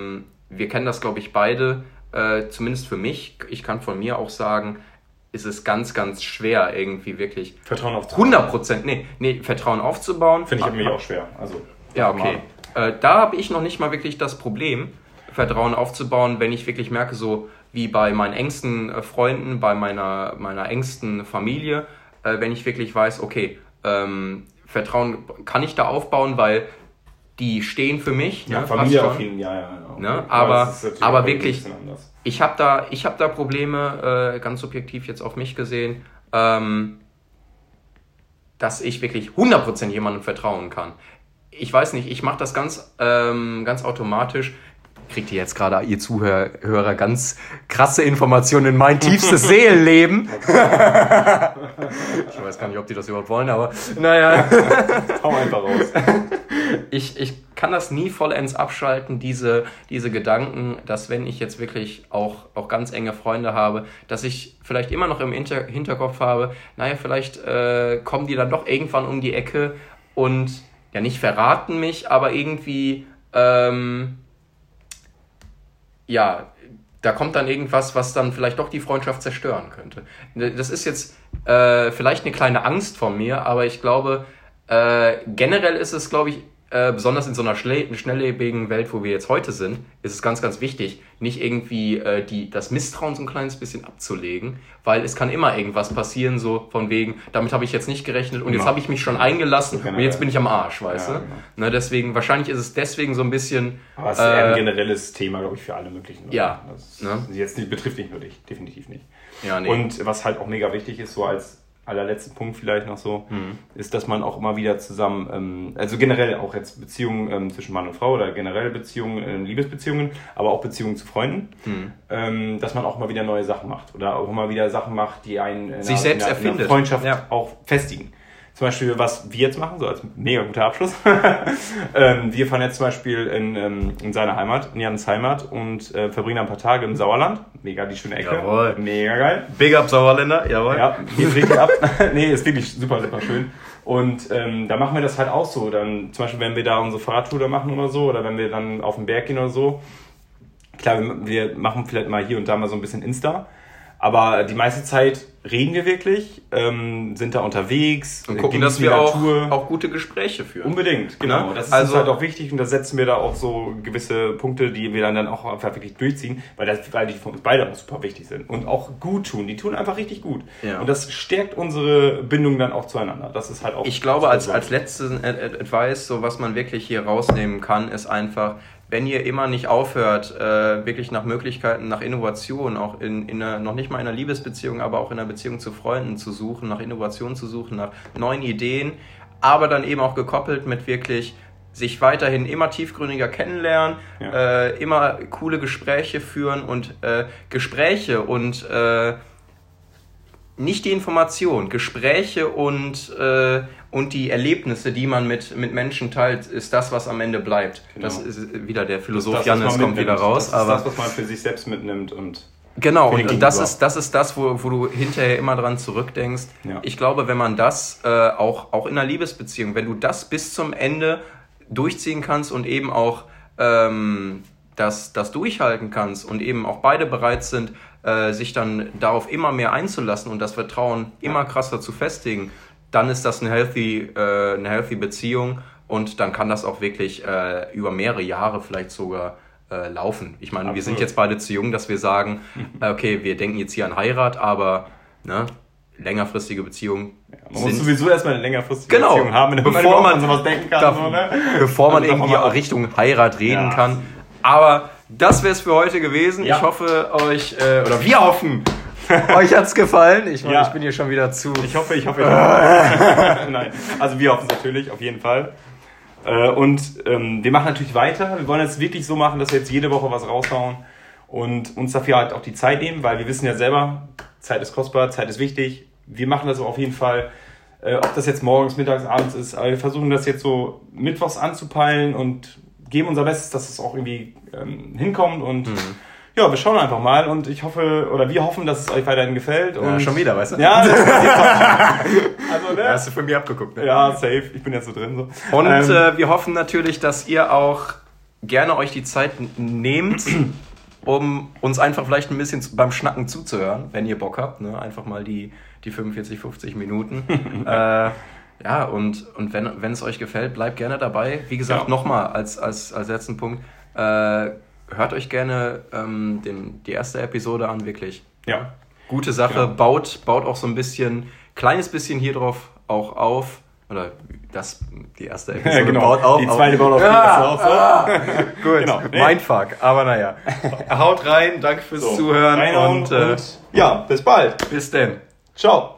wir kennen das, glaube ich, beide, äh, zumindest für mich, ich kann von mir auch sagen, ist es ganz, ganz schwer, irgendwie wirklich Vertrauen aufzubauen. hundert Prozent, nee, nee, Vertrauen aufzubauen. Finde ich irgendwie auch schwer. Also, ja, okay. Äh, da habe ich noch nicht mal wirklich das Problem, Vertrauen aufzubauen, wenn ich wirklich merke, so wie bei meinen engsten äh, Freunden, bei meiner, meiner engsten Familie, äh, wenn ich wirklich weiß, okay, ähm, Vertrauen kann ich da aufbauen, weil die stehen für mich. Ja, ne, Familie auf jeden Fall, ja, ja. Genau. Ne? Aber, aber wirklich, ich habe da, ich hab da Probleme, äh, ganz subjektiv jetzt auf mich gesehen, ähm, dass ich wirklich hundert Prozent jemandem vertrauen kann. Ich weiß nicht, ich mache das ganz, ähm, ganz automatisch. Kriegt ihr jetzt gerade, ihr Zuhörer, ganz krasse Informationen in mein tiefstes Seelenleben. Ich weiß gar nicht, ob die das überhaupt wollen, aber naja. Hau einfach raus. Ich, ich kann das nie vollends abschalten, diese, diese Gedanken, dass wenn ich jetzt wirklich auch, auch ganz enge Freunde habe, dass ich vielleicht immer noch im Hinter- Hinterkopf habe, naja, vielleicht äh, kommen die dann doch irgendwann um die Ecke und ja nicht verraten mich, aber irgendwie... Ähm, ja, da kommt dann irgendwas, was dann vielleicht doch die Freundschaft zerstören könnte. Das ist jetzt äh, vielleicht eine kleine Angst von mir, aber ich glaube, äh, generell ist es, glaube ich, äh, besonders in so einer schle- schnelllebigen Welt, wo wir jetzt heute sind, ist es ganz, ganz wichtig, nicht irgendwie äh, die, das Misstrauen so ein kleines bisschen abzulegen, weil es kann immer irgendwas passieren, so von wegen, damit habe ich jetzt nicht gerechnet und jetzt habe ich mich schon eingelassen und jetzt bin ich am Arsch, weißt ja, du? Genau. Ne, deswegen, wahrscheinlich ist es deswegen so ein bisschen... Aber es ist eher ein generelles Thema, glaube ich, für alle möglichen Leute. Ja. Das ne? jetzt nicht, betrifft nicht nur dich, definitiv nicht. Ja, nee. Und was halt auch mega wichtig ist, so als allerletzten Punkt vielleicht noch so, mhm. ist, dass man auch immer wieder zusammen, ähm, also generell auch jetzt Beziehungen ähm, zwischen Mann und Frau oder generell Beziehungen, äh, Liebesbeziehungen, aber auch Beziehungen zu Freunden, mhm. ähm, dass man auch mal wieder neue Sachen macht oder auch mal wieder Sachen macht, die einen in sich einer, selbst in einer, erfindet. In einer Freundschaft ja. auch festigen. Zum Beispiel, was wir jetzt machen, so als mega guter Abschluss. ähm, wir fahren jetzt zum Beispiel in, ähm, in seine Heimat, in Jans Heimat und äh, verbringen ein paar Tage im Sauerland. Mega die schöne Ecke. Jawohl. Mega geil. Big up Sauerländer, jawohl. Ja, geht richtig ab. Nee, ist wirklich super, super schön. Und ähm, da machen wir das halt auch so. Dann zum Beispiel, wenn wir da unsere Fahrradtour machen oder so, oder wenn wir dann auf den Berg gehen oder so. Klar, wir, wir machen vielleicht mal hier und da mal so ein bisschen Insta. Aber die meiste Zeit reden wir wirklich, ähm, sind da unterwegs. Und gucken, dass wir auch, auch gute Gespräche führen. Unbedingt, genau. Das ist also, uns halt auch wichtig und da setzen wir da auch so gewisse Punkte, die wir dann, dann auch einfach wirklich durchziehen, weil, das, weil die für uns beide auch super wichtig sind und auch gut tun. Die tun einfach richtig gut. Ja. Und das stärkt unsere Bindung dann auch zueinander. Das ist halt auch... Ich glaube, als, als letzten Advice, so was man wirklich hier rausnehmen kann, ist einfach... Wenn ihr immer nicht aufhört, äh, wirklich nach Möglichkeiten, nach Innovation, auch in, in einer, noch nicht mal in einer Liebesbeziehung, aber auch in einer Beziehung zu Freunden zu suchen, nach Innovation zu suchen, nach neuen Ideen, aber dann eben auch gekoppelt mit wirklich sich weiterhin immer tiefgründiger kennenlernen, ja. äh, immer coole Gespräche führen und äh, Gespräche und äh, nicht die Information, Gespräche und, äh, und die Erlebnisse, die man mit, mit Menschen teilt, ist das, was am Ende bleibt. Genau. Das ist wieder der Philosoph Jannis kommt wieder raus. Das ist aber das, was man für sich selbst mitnimmt. Und genau, und, und das, ist, das ist das, wo, wo du hinterher immer dran zurückdenkst. Ja. Ich glaube, wenn man das äh, auch, auch in einer Liebesbeziehung, wenn du das bis zum Ende durchziehen kannst und eben auch ähm, das, das durchhalten kannst und eben auch beide bereit sind, äh, sich dann darauf immer mehr einzulassen und das Vertrauen immer krasser zu festigen, dann ist das eine healthy, äh, eine healthy Beziehung und dann kann das auch wirklich äh, über mehrere Jahre vielleicht sogar äh, laufen. Ich meine, Absolut. Wir sind jetzt beide zu jung, dass wir sagen, okay, wir denken jetzt hier an Heirat, aber ne, längerfristige Beziehung. Ja, man muss sowieso erstmal eine längerfristige genau, Beziehung haben, damit bevor man, man sowas denken kann. Darf, so, ne? Bevor man also irgendwie Richtung Heirat reden ja. kann. Aber das wäre es für heute gewesen. Ja. Ich hoffe, euch, äh, oder wir hoffen, euch hat's gefallen. Ich, ja. ich bin hier schon wieder zu... Ich hoffe, ich hoffe. Ich hoffe. Nein, also wir hoffen es natürlich, auf jeden Fall. Und ähm, wir machen natürlich weiter. Wir wollen es wirklich so machen, dass wir jetzt jede Woche was raushauen und uns dafür halt auch die Zeit nehmen, weil wir wissen ja selber, Zeit ist kostbar, Zeit ist wichtig. Wir machen das auf jeden Fall, äh, ob das jetzt morgens, mittags, abends ist, aber wir versuchen das jetzt so mittwochs anzupeilen und geben unser Bestes, dass es auch irgendwie ähm, hinkommt und mhm. ja, wir schauen einfach mal und ich hoffe, oder wir hoffen, dass es euch weiterhin gefällt. Und ja, schon wieder, weißt du? Ja, also, ne? Ja, hast du von mir abgeguckt, ne? Ja, safe, ich bin jetzt so drin. So. Und ähm, äh, wir hoffen natürlich, dass ihr auch gerne euch die Zeit nehmt, um uns einfach vielleicht ein bisschen beim Schnacken zuzuhören, wenn ihr Bock habt. Ne? Einfach mal die, die fünfundvierzig, fünfzig Minuten. äh, ja, und, und wenn, wenn es euch gefällt, bleibt gerne dabei. Wie gesagt, ja. nochmal als, als, als letzten Punkt, äh, hört euch gerne ähm, den, die erste Episode an, wirklich. Ja. Gute Sache, ja. baut, baut auch so ein bisschen, kleines bisschen hier drauf auch auf. Oder das, die erste Episode ja, genau. baut auf. Die zweite baut auf. Ja, auf so. ah, gut, genau. Mindfuck. Aber naja. Haut rein, danke fürs so, Zuhören. Und, und, äh, und ja, bis bald. Bis denn. Ciao.